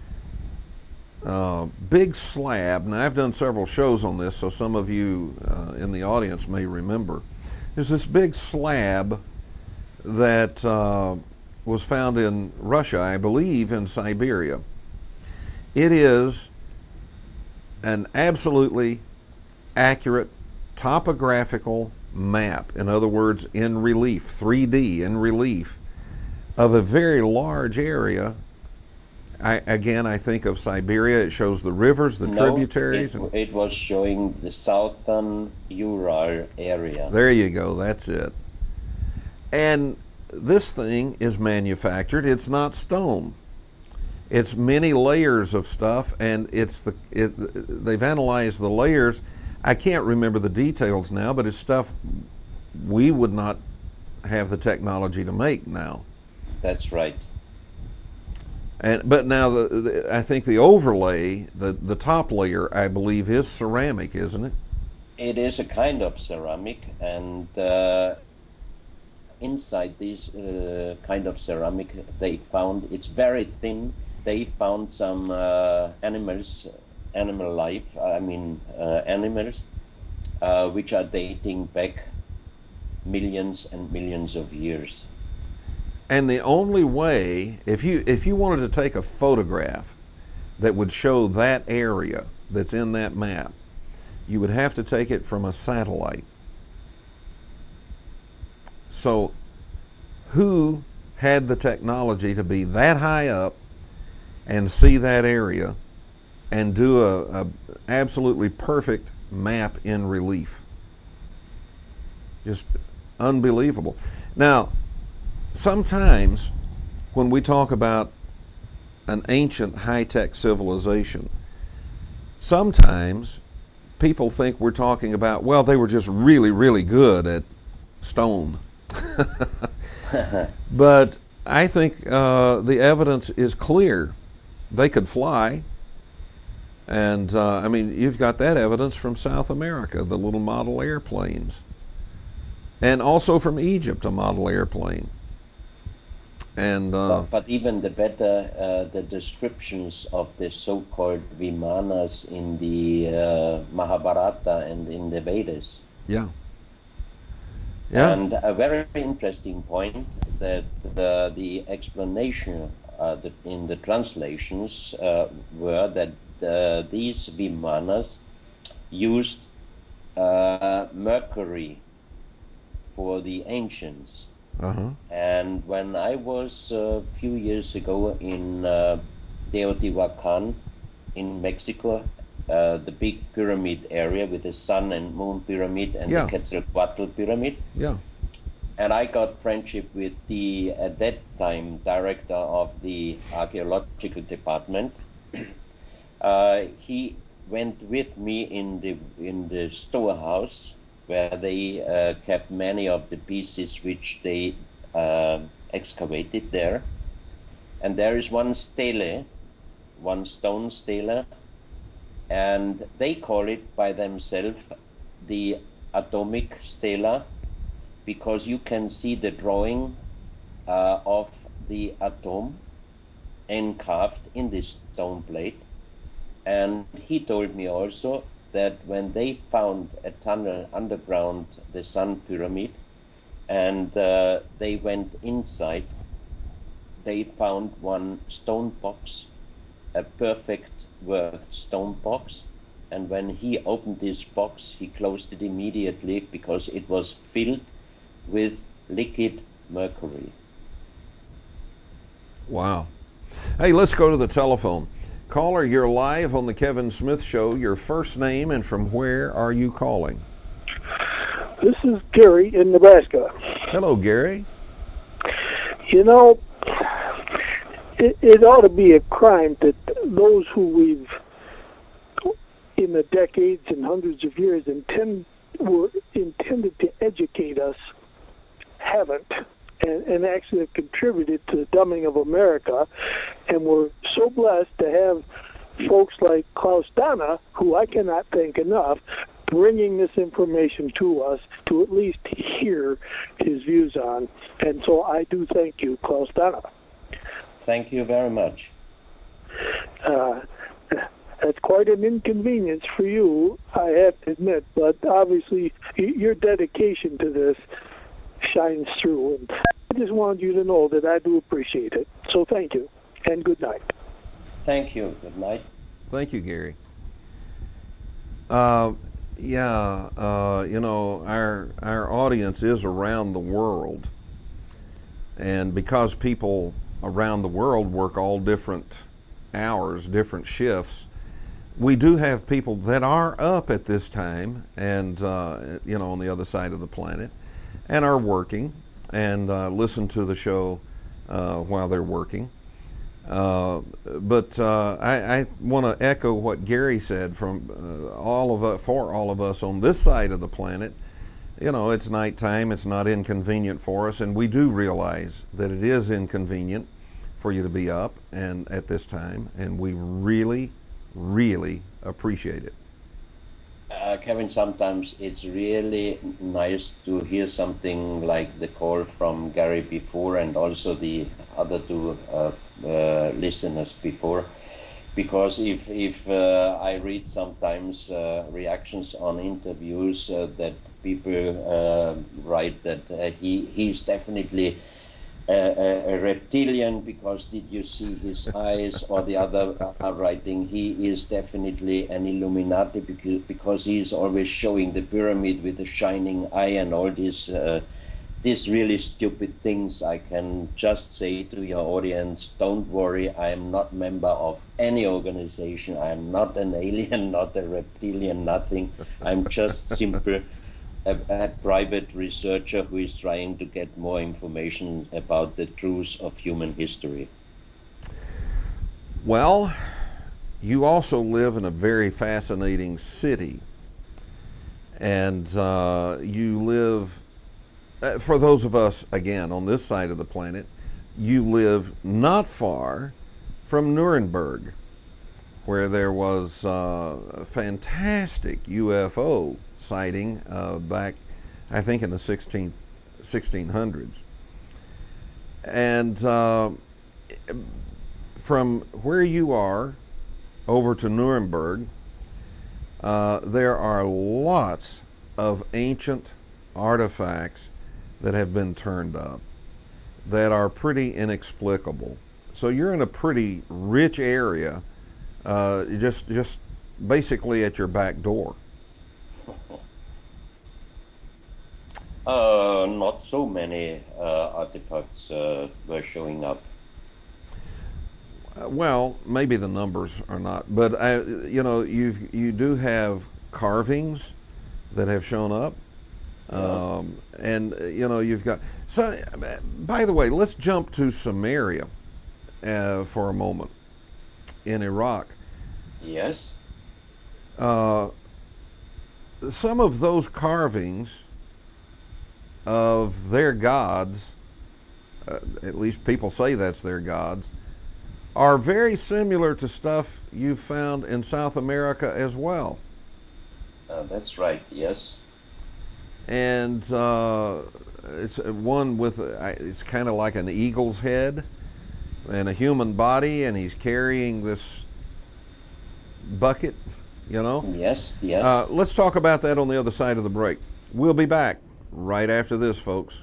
[SPEAKER 4] uh, big slab. Now, I've done several shows on this, so some of you uh, in the audience may remember. There's this big slab that uh, was found in Russia, I believe in Siberia. It is an absolutely accurate topographical map, in other words, in relief, three D in relief, of a very large area. I, again, I think of Siberia. It shows the rivers, the
[SPEAKER 6] no,
[SPEAKER 4] tributaries.
[SPEAKER 6] It,
[SPEAKER 4] and
[SPEAKER 6] it was showing the southern Ural area.
[SPEAKER 4] There you go, that's it. And this thing is manufactured. It's not stone. It's many layers of stuff, and it's the it, they've analyzed the layers. I can't remember the details now, but it's stuff we would not have the technology to make now.
[SPEAKER 6] That's right.
[SPEAKER 4] And but now the, the I think the overlay, the the top layer, I believe, is ceramic, isn't it?
[SPEAKER 6] It is a kind of ceramic, and uh, inside this uh, kind of ceramic, they found it's very thin. They found some uh, animals, animal life, I mean uh, animals, uh, which are dating back millions and millions of years.
[SPEAKER 4] And the only way, if you if you wanted to take a photograph that would show that area that's in that map, you would have to take it from a satellite. So who had the technology to be that high up and see that area and do a, a absolutely perfect map in relief? Just unbelievable. Now, sometimes when we talk about an ancient high-tech civilization, sometimes people think we're talking about, well, they were just really, really good at stone. But I think uh, the evidence is clear. They could fly. And, uh, I mean, you've got that evidence from South America, the little model airplanes. And also from Egypt, a model airplane. And uh,
[SPEAKER 6] but, but even the better, uh, the descriptions of the so-called Vimanas in the uh, Mahabharata and in the Vedas.
[SPEAKER 4] Yeah. Yeah.
[SPEAKER 6] And a very interesting point that the, the explanation uh, the, in the translations uh, were that uh, these Vimanas used uh, mercury for the ancients.
[SPEAKER 4] Uh-huh.
[SPEAKER 6] And when I was a few years ago in uh, Teotihuacan in Mexico, uh, the big pyramid area with the sun and moon pyramid and
[SPEAKER 4] Yeah.
[SPEAKER 6] the Quetzalcoatl pyramid,
[SPEAKER 4] Yeah.
[SPEAKER 6] and I got friendship with the, at that time, director of the archaeological department. uh, he went with me in the in the storehouse where they uh, kept many of the pieces which they uh, excavated there. And there is one stele, one stone stele, and they call it by themselves the atomic stela, because you can see the drawing uh, of the atom encarved in this stone plate. And he told me also that when they found a tunnel underground the Sun Pyramid, and uh, they went inside, they found one stone box, a perfect worked stone box. And when he opened this box, he closed it immediately because it was filled with liquid mercury.
[SPEAKER 4] Wow. Hey, let's go to the telephone. Caller, you're live on the Kevin Smith Show. Your first name and from where are you calling?
[SPEAKER 10] This is Gary in Nebraska.
[SPEAKER 4] Hello, Gary.
[SPEAKER 10] You know, it, it ought to be a crime that those who we've, in the decades and hundreds of years, intend were intended to educate us, haven't, and, and actually have contributed to the dumbing of America. And we're so blessed to have folks like Klaus Dana, who I cannot thank enough, bringing this information to us to at least hear his views on. And so I do thank you, Klaus Dana.
[SPEAKER 6] Thank you very much.
[SPEAKER 10] Uh, that's quite an inconvenience for you, I have to admit, but obviously your dedication to this shines through. And I just wanted you to know that I do appreciate it. So thank you, and good night.
[SPEAKER 6] Thank you. Good night.
[SPEAKER 4] Thank you, Gary. Uh, yeah, uh, you know, our our audience is around the world, and because people around the world work all different hours, different shifts, we do have people that are up at this time and, uh, you know, on the other side of the planet and are working and uh, listen to the show uh, while they're working. Uh, but uh, I, I want to echo what Gary said from uh, all of us, for all of us on this side of the planet. You know, it's nighttime, it's not inconvenient for us, and we do realize that it is inconvenient for you to be up and at this time, and we really, really appreciate it.
[SPEAKER 6] Uh, Kevin, sometimes it's really nice to hear something like the call from Gary before, and also the other two uh, uh, listeners before, because if if uh, I read sometimes uh, reactions on interviews uh, that people uh, write that uh, he he's definitely Uh, a, a reptilian because did you see his eyes, or the other are writing he is definitely an Illuminati because, because he is always showing the pyramid with a shining eye and all these uh, these really stupid things. I can just say to your audience, don't worry, I am not member of any organization. I am not an alien, not a reptilian, nothing. I'm just simple A, a private researcher who is trying to get more information about the truth of human history.
[SPEAKER 4] Well, you also live in a very fascinating city, and uh, you live, uh, for those of us, again, on this side of the planet, you live not far from Nuremberg, where there was uh, a fantastic U F O sighting uh, back, I think, in the sixteen hundreds. And uh, from where you are over to Nuremberg, uh, there are lots of ancient artifacts that have been turned up that are pretty inexplicable. So you're in a pretty rich area, uh, just just basically at your back door.
[SPEAKER 6] Uh, not so many uh, artifacts uh, were showing up.
[SPEAKER 4] Uh, well, maybe the numbers are not, but I, you know, you you do have carvings that have shown up, um, and uh, you know you've got. So, by the way, let's jump to Samaria uh, for a moment. in Iraq.
[SPEAKER 6] Yes.
[SPEAKER 4] Uh, some of those carvings of their gods, uh, at least people say that's their gods, are very similar to stuff you found in South America as well.
[SPEAKER 6] Uh, that's right, yes.
[SPEAKER 4] And uh, it's one with, uh, it's kind of like an eagle's head and a human body, and he's carrying this bucket, you know?
[SPEAKER 6] Yes, yes.
[SPEAKER 4] Uh, let's talk about that on the other side of the break. We'll be back right after this, folks.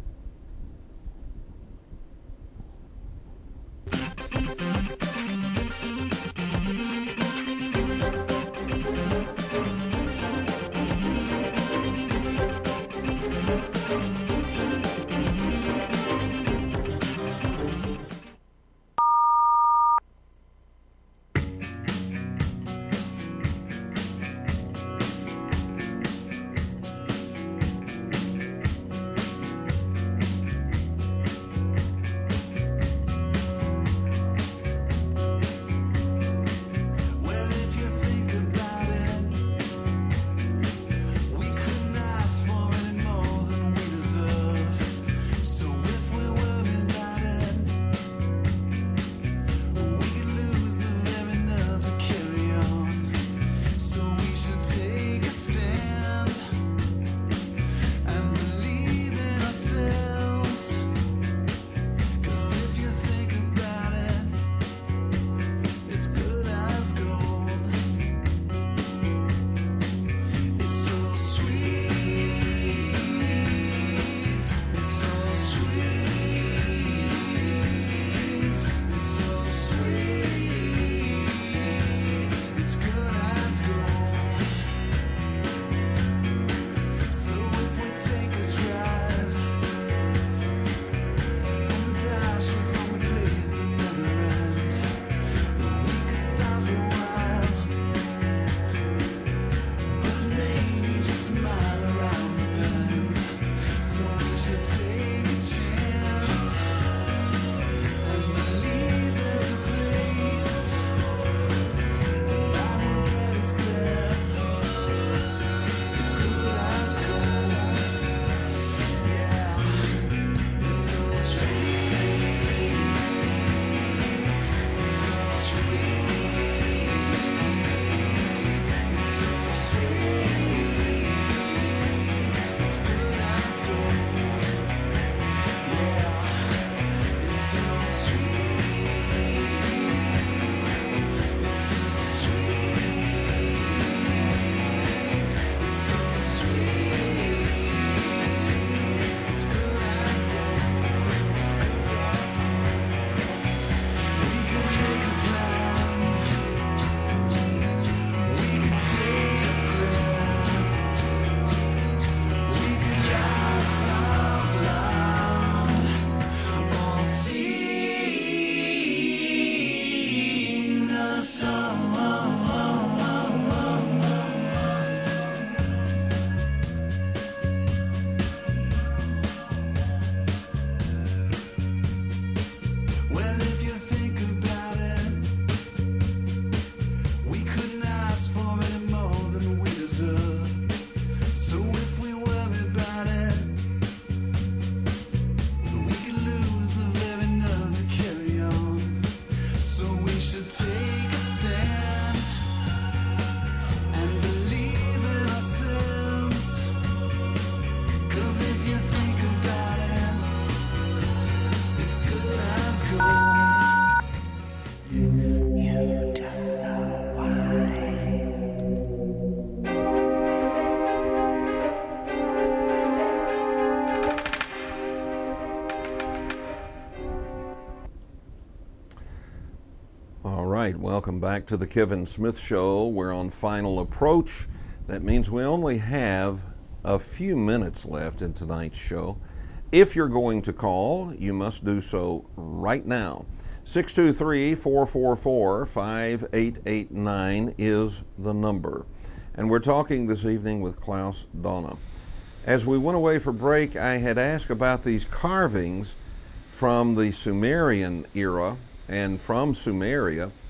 [SPEAKER 4] Welcome back to the Kevin Smith Show. We're on final approach. That means we only have a few minutes left in tonight's show. If you're going to call, you must do so right now. six two three, four four four, five eight eight nine is the number. And we're talking this evening with Klaus Donner. As we went away for break, I had asked about these carvings from the Sumerian era and from Sumeria.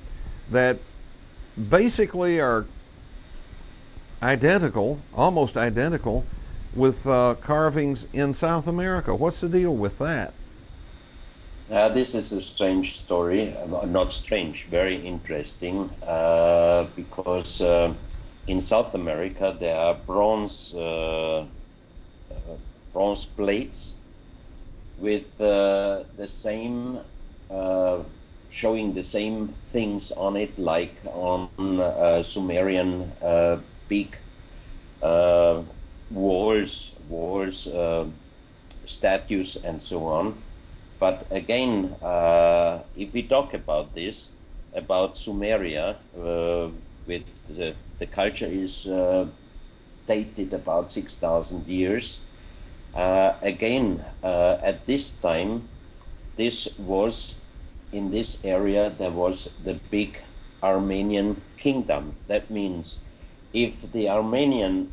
[SPEAKER 4] that basically are identical, almost identical, with uh, carvings in South America. What's the deal with that?
[SPEAKER 6] Uh, this is a strange story, uh, not strange, very interesting, uh, because uh, in South America there are bronze, uh, uh, bronze plates with uh, the same, uh, showing the same things on it, like on uh, Sumerian uh, big uh, walls, walls, uh, statues, and so on. But again, uh, if we talk about this, about Sumeria, uh, with the, the culture is uh, dated about six thousand years. Uh, again, uh, at this time, this was, in this area, there was the big Armenian kingdom. That means if the Armenian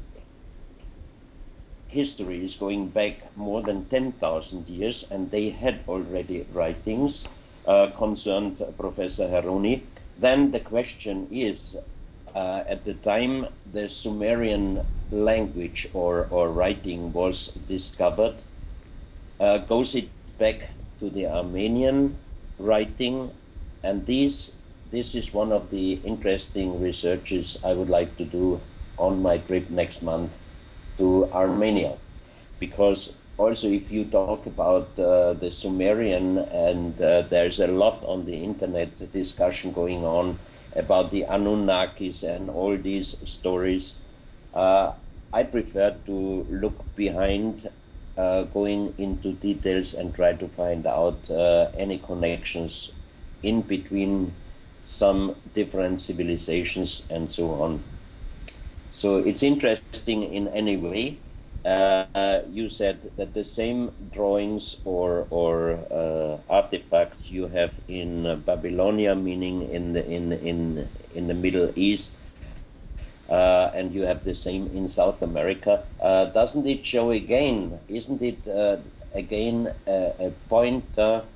[SPEAKER 6] history is going back more than ten thousand years, and they had already writings uh, concerned Professor Haruni, then the question is, uh, at the time the Sumerian language or, or writing was discovered, uh, goes it back to the Armenian writing? And these, this is one of the interesting researches I would like to do on my trip next month to Armenia, because also if you talk about uh, the Sumerian, and uh, there's a lot on the internet discussion going on about the Anunnakis and all these stories, uh, I prefer to look behind, uh, going into details and try to find out uh, any connections in between some different civilizations and so on. So it's interesting in any way. Uh, uh, you said that the same drawings or or uh, artifacts you have in uh, Babylonia, meaning in the in in in the Middle East, uh, and you have the same in South America. Uh, doesn't it show again? Isn't it uh, again a, a pointer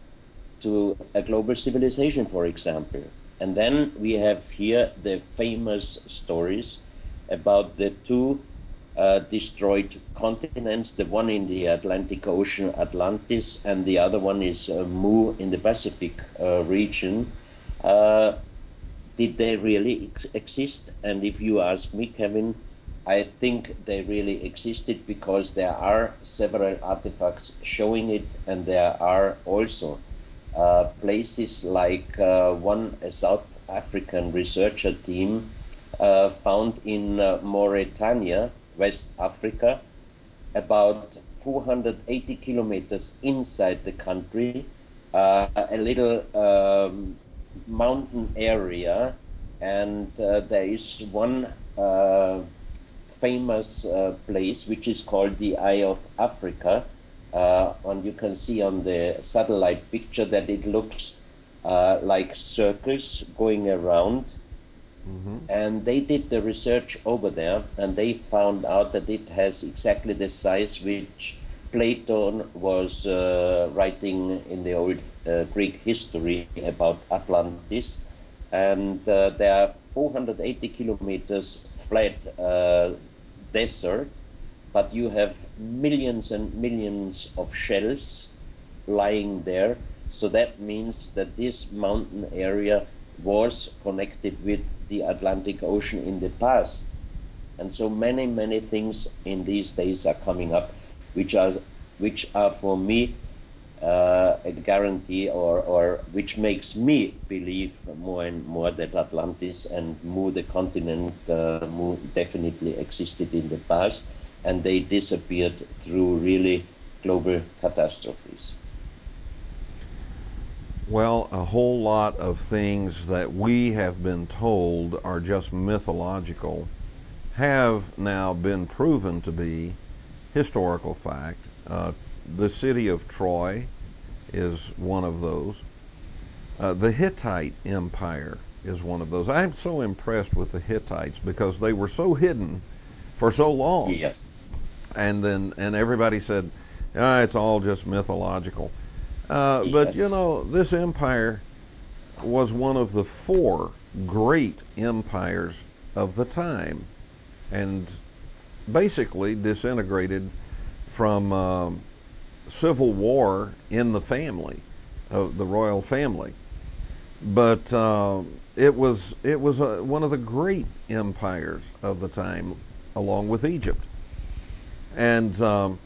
[SPEAKER 6] to a global civilization, for example? And then we have here the famous stories about the two uh, destroyed continents, the one in the Atlantic Ocean, Atlantis, and the other one is uh, Mu in the Pacific uh, region. Uh, did they really ex exist? And if you ask me, Kevin, I think they really existed, because there are several artifacts showing it, and there are also uh, places like uh, one a South African researcher team Uh, found in uh, Mauritania, West Africa, about four hundred eighty kilometers inside the country, uh, a little um, mountain area, and uh, there is one uh, famous uh, place which is called the Eye of Africa, uh, and you can see on the satellite picture that it looks uh, like circles going around. Mm-hmm. And they did the research over there, and they found out that it has exactly the size which Plato was uh, writing in the old uh, Greek history about Atlantis. And uh, there are four hundred eighty kilometers flat uh, desert, but you have millions and millions of shells lying there. So that means that this mountain area was connected with the Atlantic Ocean in the past. And so many, many things in these days are coming up, which are, which are for me uh, a guarantee, or, or which makes me believe more and more that Atlantis and Mu, the continent, uh, Mu definitely existed in the past, and they disappeared through really global catastrophes.
[SPEAKER 4] Well, a whole lot of things that we have been told are just mythological have now been proven to be historical fact. Uh, the city of Troy is one of those. Uh, the Hittite Empire is one of those. I'm so impressed with the Hittites because they were so hidden for so long.
[SPEAKER 6] Yes.
[SPEAKER 4] And then and everybody said, ah, it's all just mythological. Uh, yes. But, you know, this empire was one of the four great empires of the time, and basically disintegrated from um, civil war in the family, of the royal family. But uh, it was it was uh, one of the great empires of the time, along with Egypt. And um,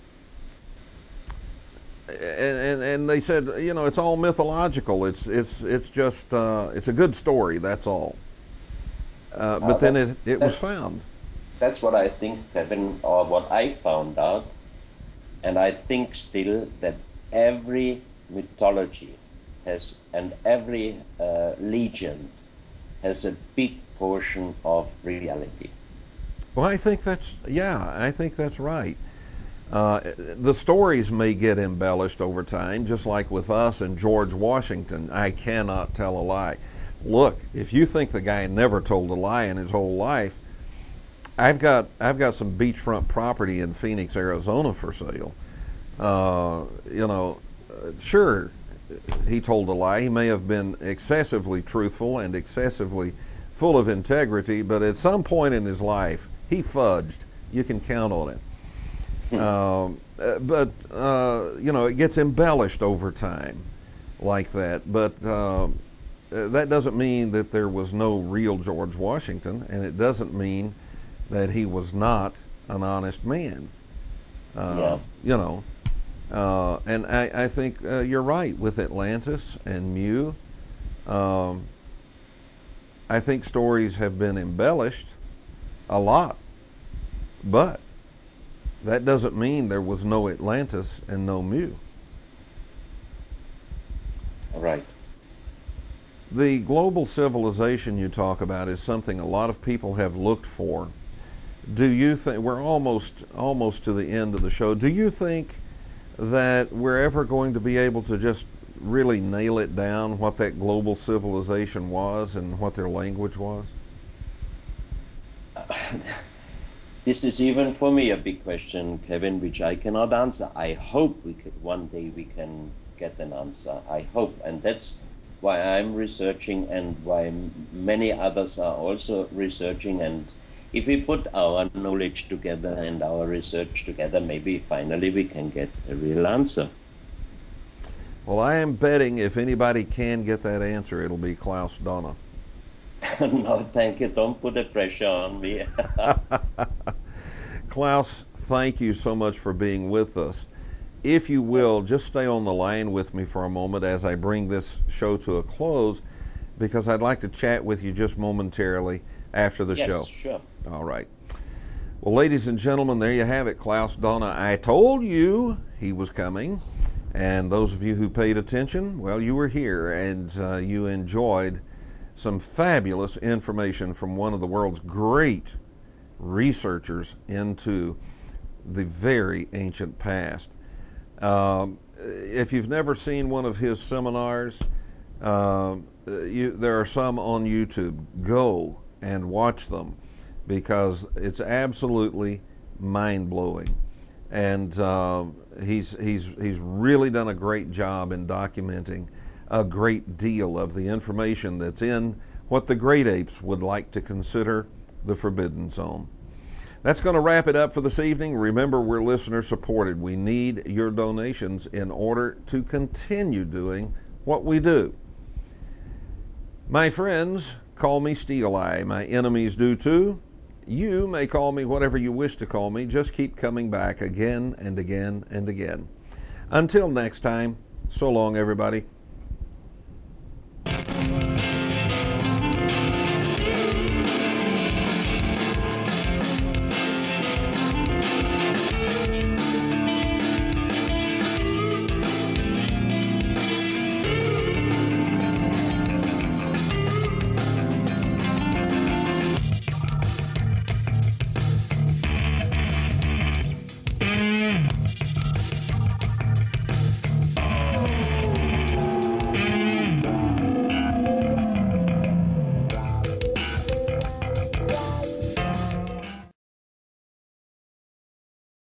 [SPEAKER 4] and, and and they said, you know, it's all mythological. It's it's it's just uh, it's a good story. That's all. Uh, but uh, then it it was found.
[SPEAKER 6] That's what I think, Kevin, or what I found out, and I think still that every mythology has, and every uh, legend has a big portion of reality.
[SPEAKER 4] Well, I think that's, yeah, I think that's right. Uh, the stories may get embellished over time, just like with us and George Washington. I cannot tell a lie. Look, if you think the guy never told a lie in his whole life, I've got I've got some beachfront property in Phoenix, Arizona for sale. Uh, you know, sure, he told a lie. He may have been excessively truthful and excessively full of integrity, but at some point in his life, he fudged. You can count on it. uh, but, uh, you know, it gets embellished over time like that. But uh, that doesn't mean that there was no real George Washington, and it doesn't mean that he was not an honest man. Uh,
[SPEAKER 6] yeah.
[SPEAKER 4] You know, uh, and I, I think uh, you're right with Atlantis and Mu. Um, I think stories have been embellished a lot, but that doesn't mean there was no Atlantis and no Mu.
[SPEAKER 6] Right.
[SPEAKER 4] The global civilization you talk about is something a lot of people have looked for. Do you think, we're almost almost to the end of the show, do you think that we're ever going to be able to just really nail it down, what that global civilization was and what their language was?
[SPEAKER 6] Uh, this is even for me a big question, Kevin, which I cannot answer. I hope we could one day we can get an answer. I hope, and that's why I'm researching and why m- many others are also researching. And if we put our knowledge together and our research together, maybe finally we can get a real answer.
[SPEAKER 4] Well, I am betting if anybody can get that answer, it'll be Klaus Donner.
[SPEAKER 6] No, thank you. Don't put the pressure on me.
[SPEAKER 4] Klaus, thank you so much for being with us. If you will, just stay on the line with me for a moment as I bring this show to a close, because I'd like to chat with you just momentarily after the
[SPEAKER 6] yes,
[SPEAKER 4] show.
[SPEAKER 6] Sure.
[SPEAKER 4] All right. Well, ladies and gentlemen, there you have it. Klaus Donner. I told you he was coming. And those of you who paid attention, well, you were here and uh, you enjoyed some fabulous information from one of the world's great researchers into the very ancient past. Um, if you've never seen one of his seminars, uh, you, there are some on YouTube. Go and watch them, because it's absolutely mind-blowing. And uh, he's, he's, he's really done a great job in documenting a great deal of the information that's in what the great apes would like to consider the Forbidden Zone. That's going to wrap it up for this evening. Remember, we're listener supported. We need your donations in order to continue doing what we do. My friends call me Steel Eye. My enemies do too. You may call me whatever you wish to call me. Just keep coming back again and again and again. Until next time, so long, everybody.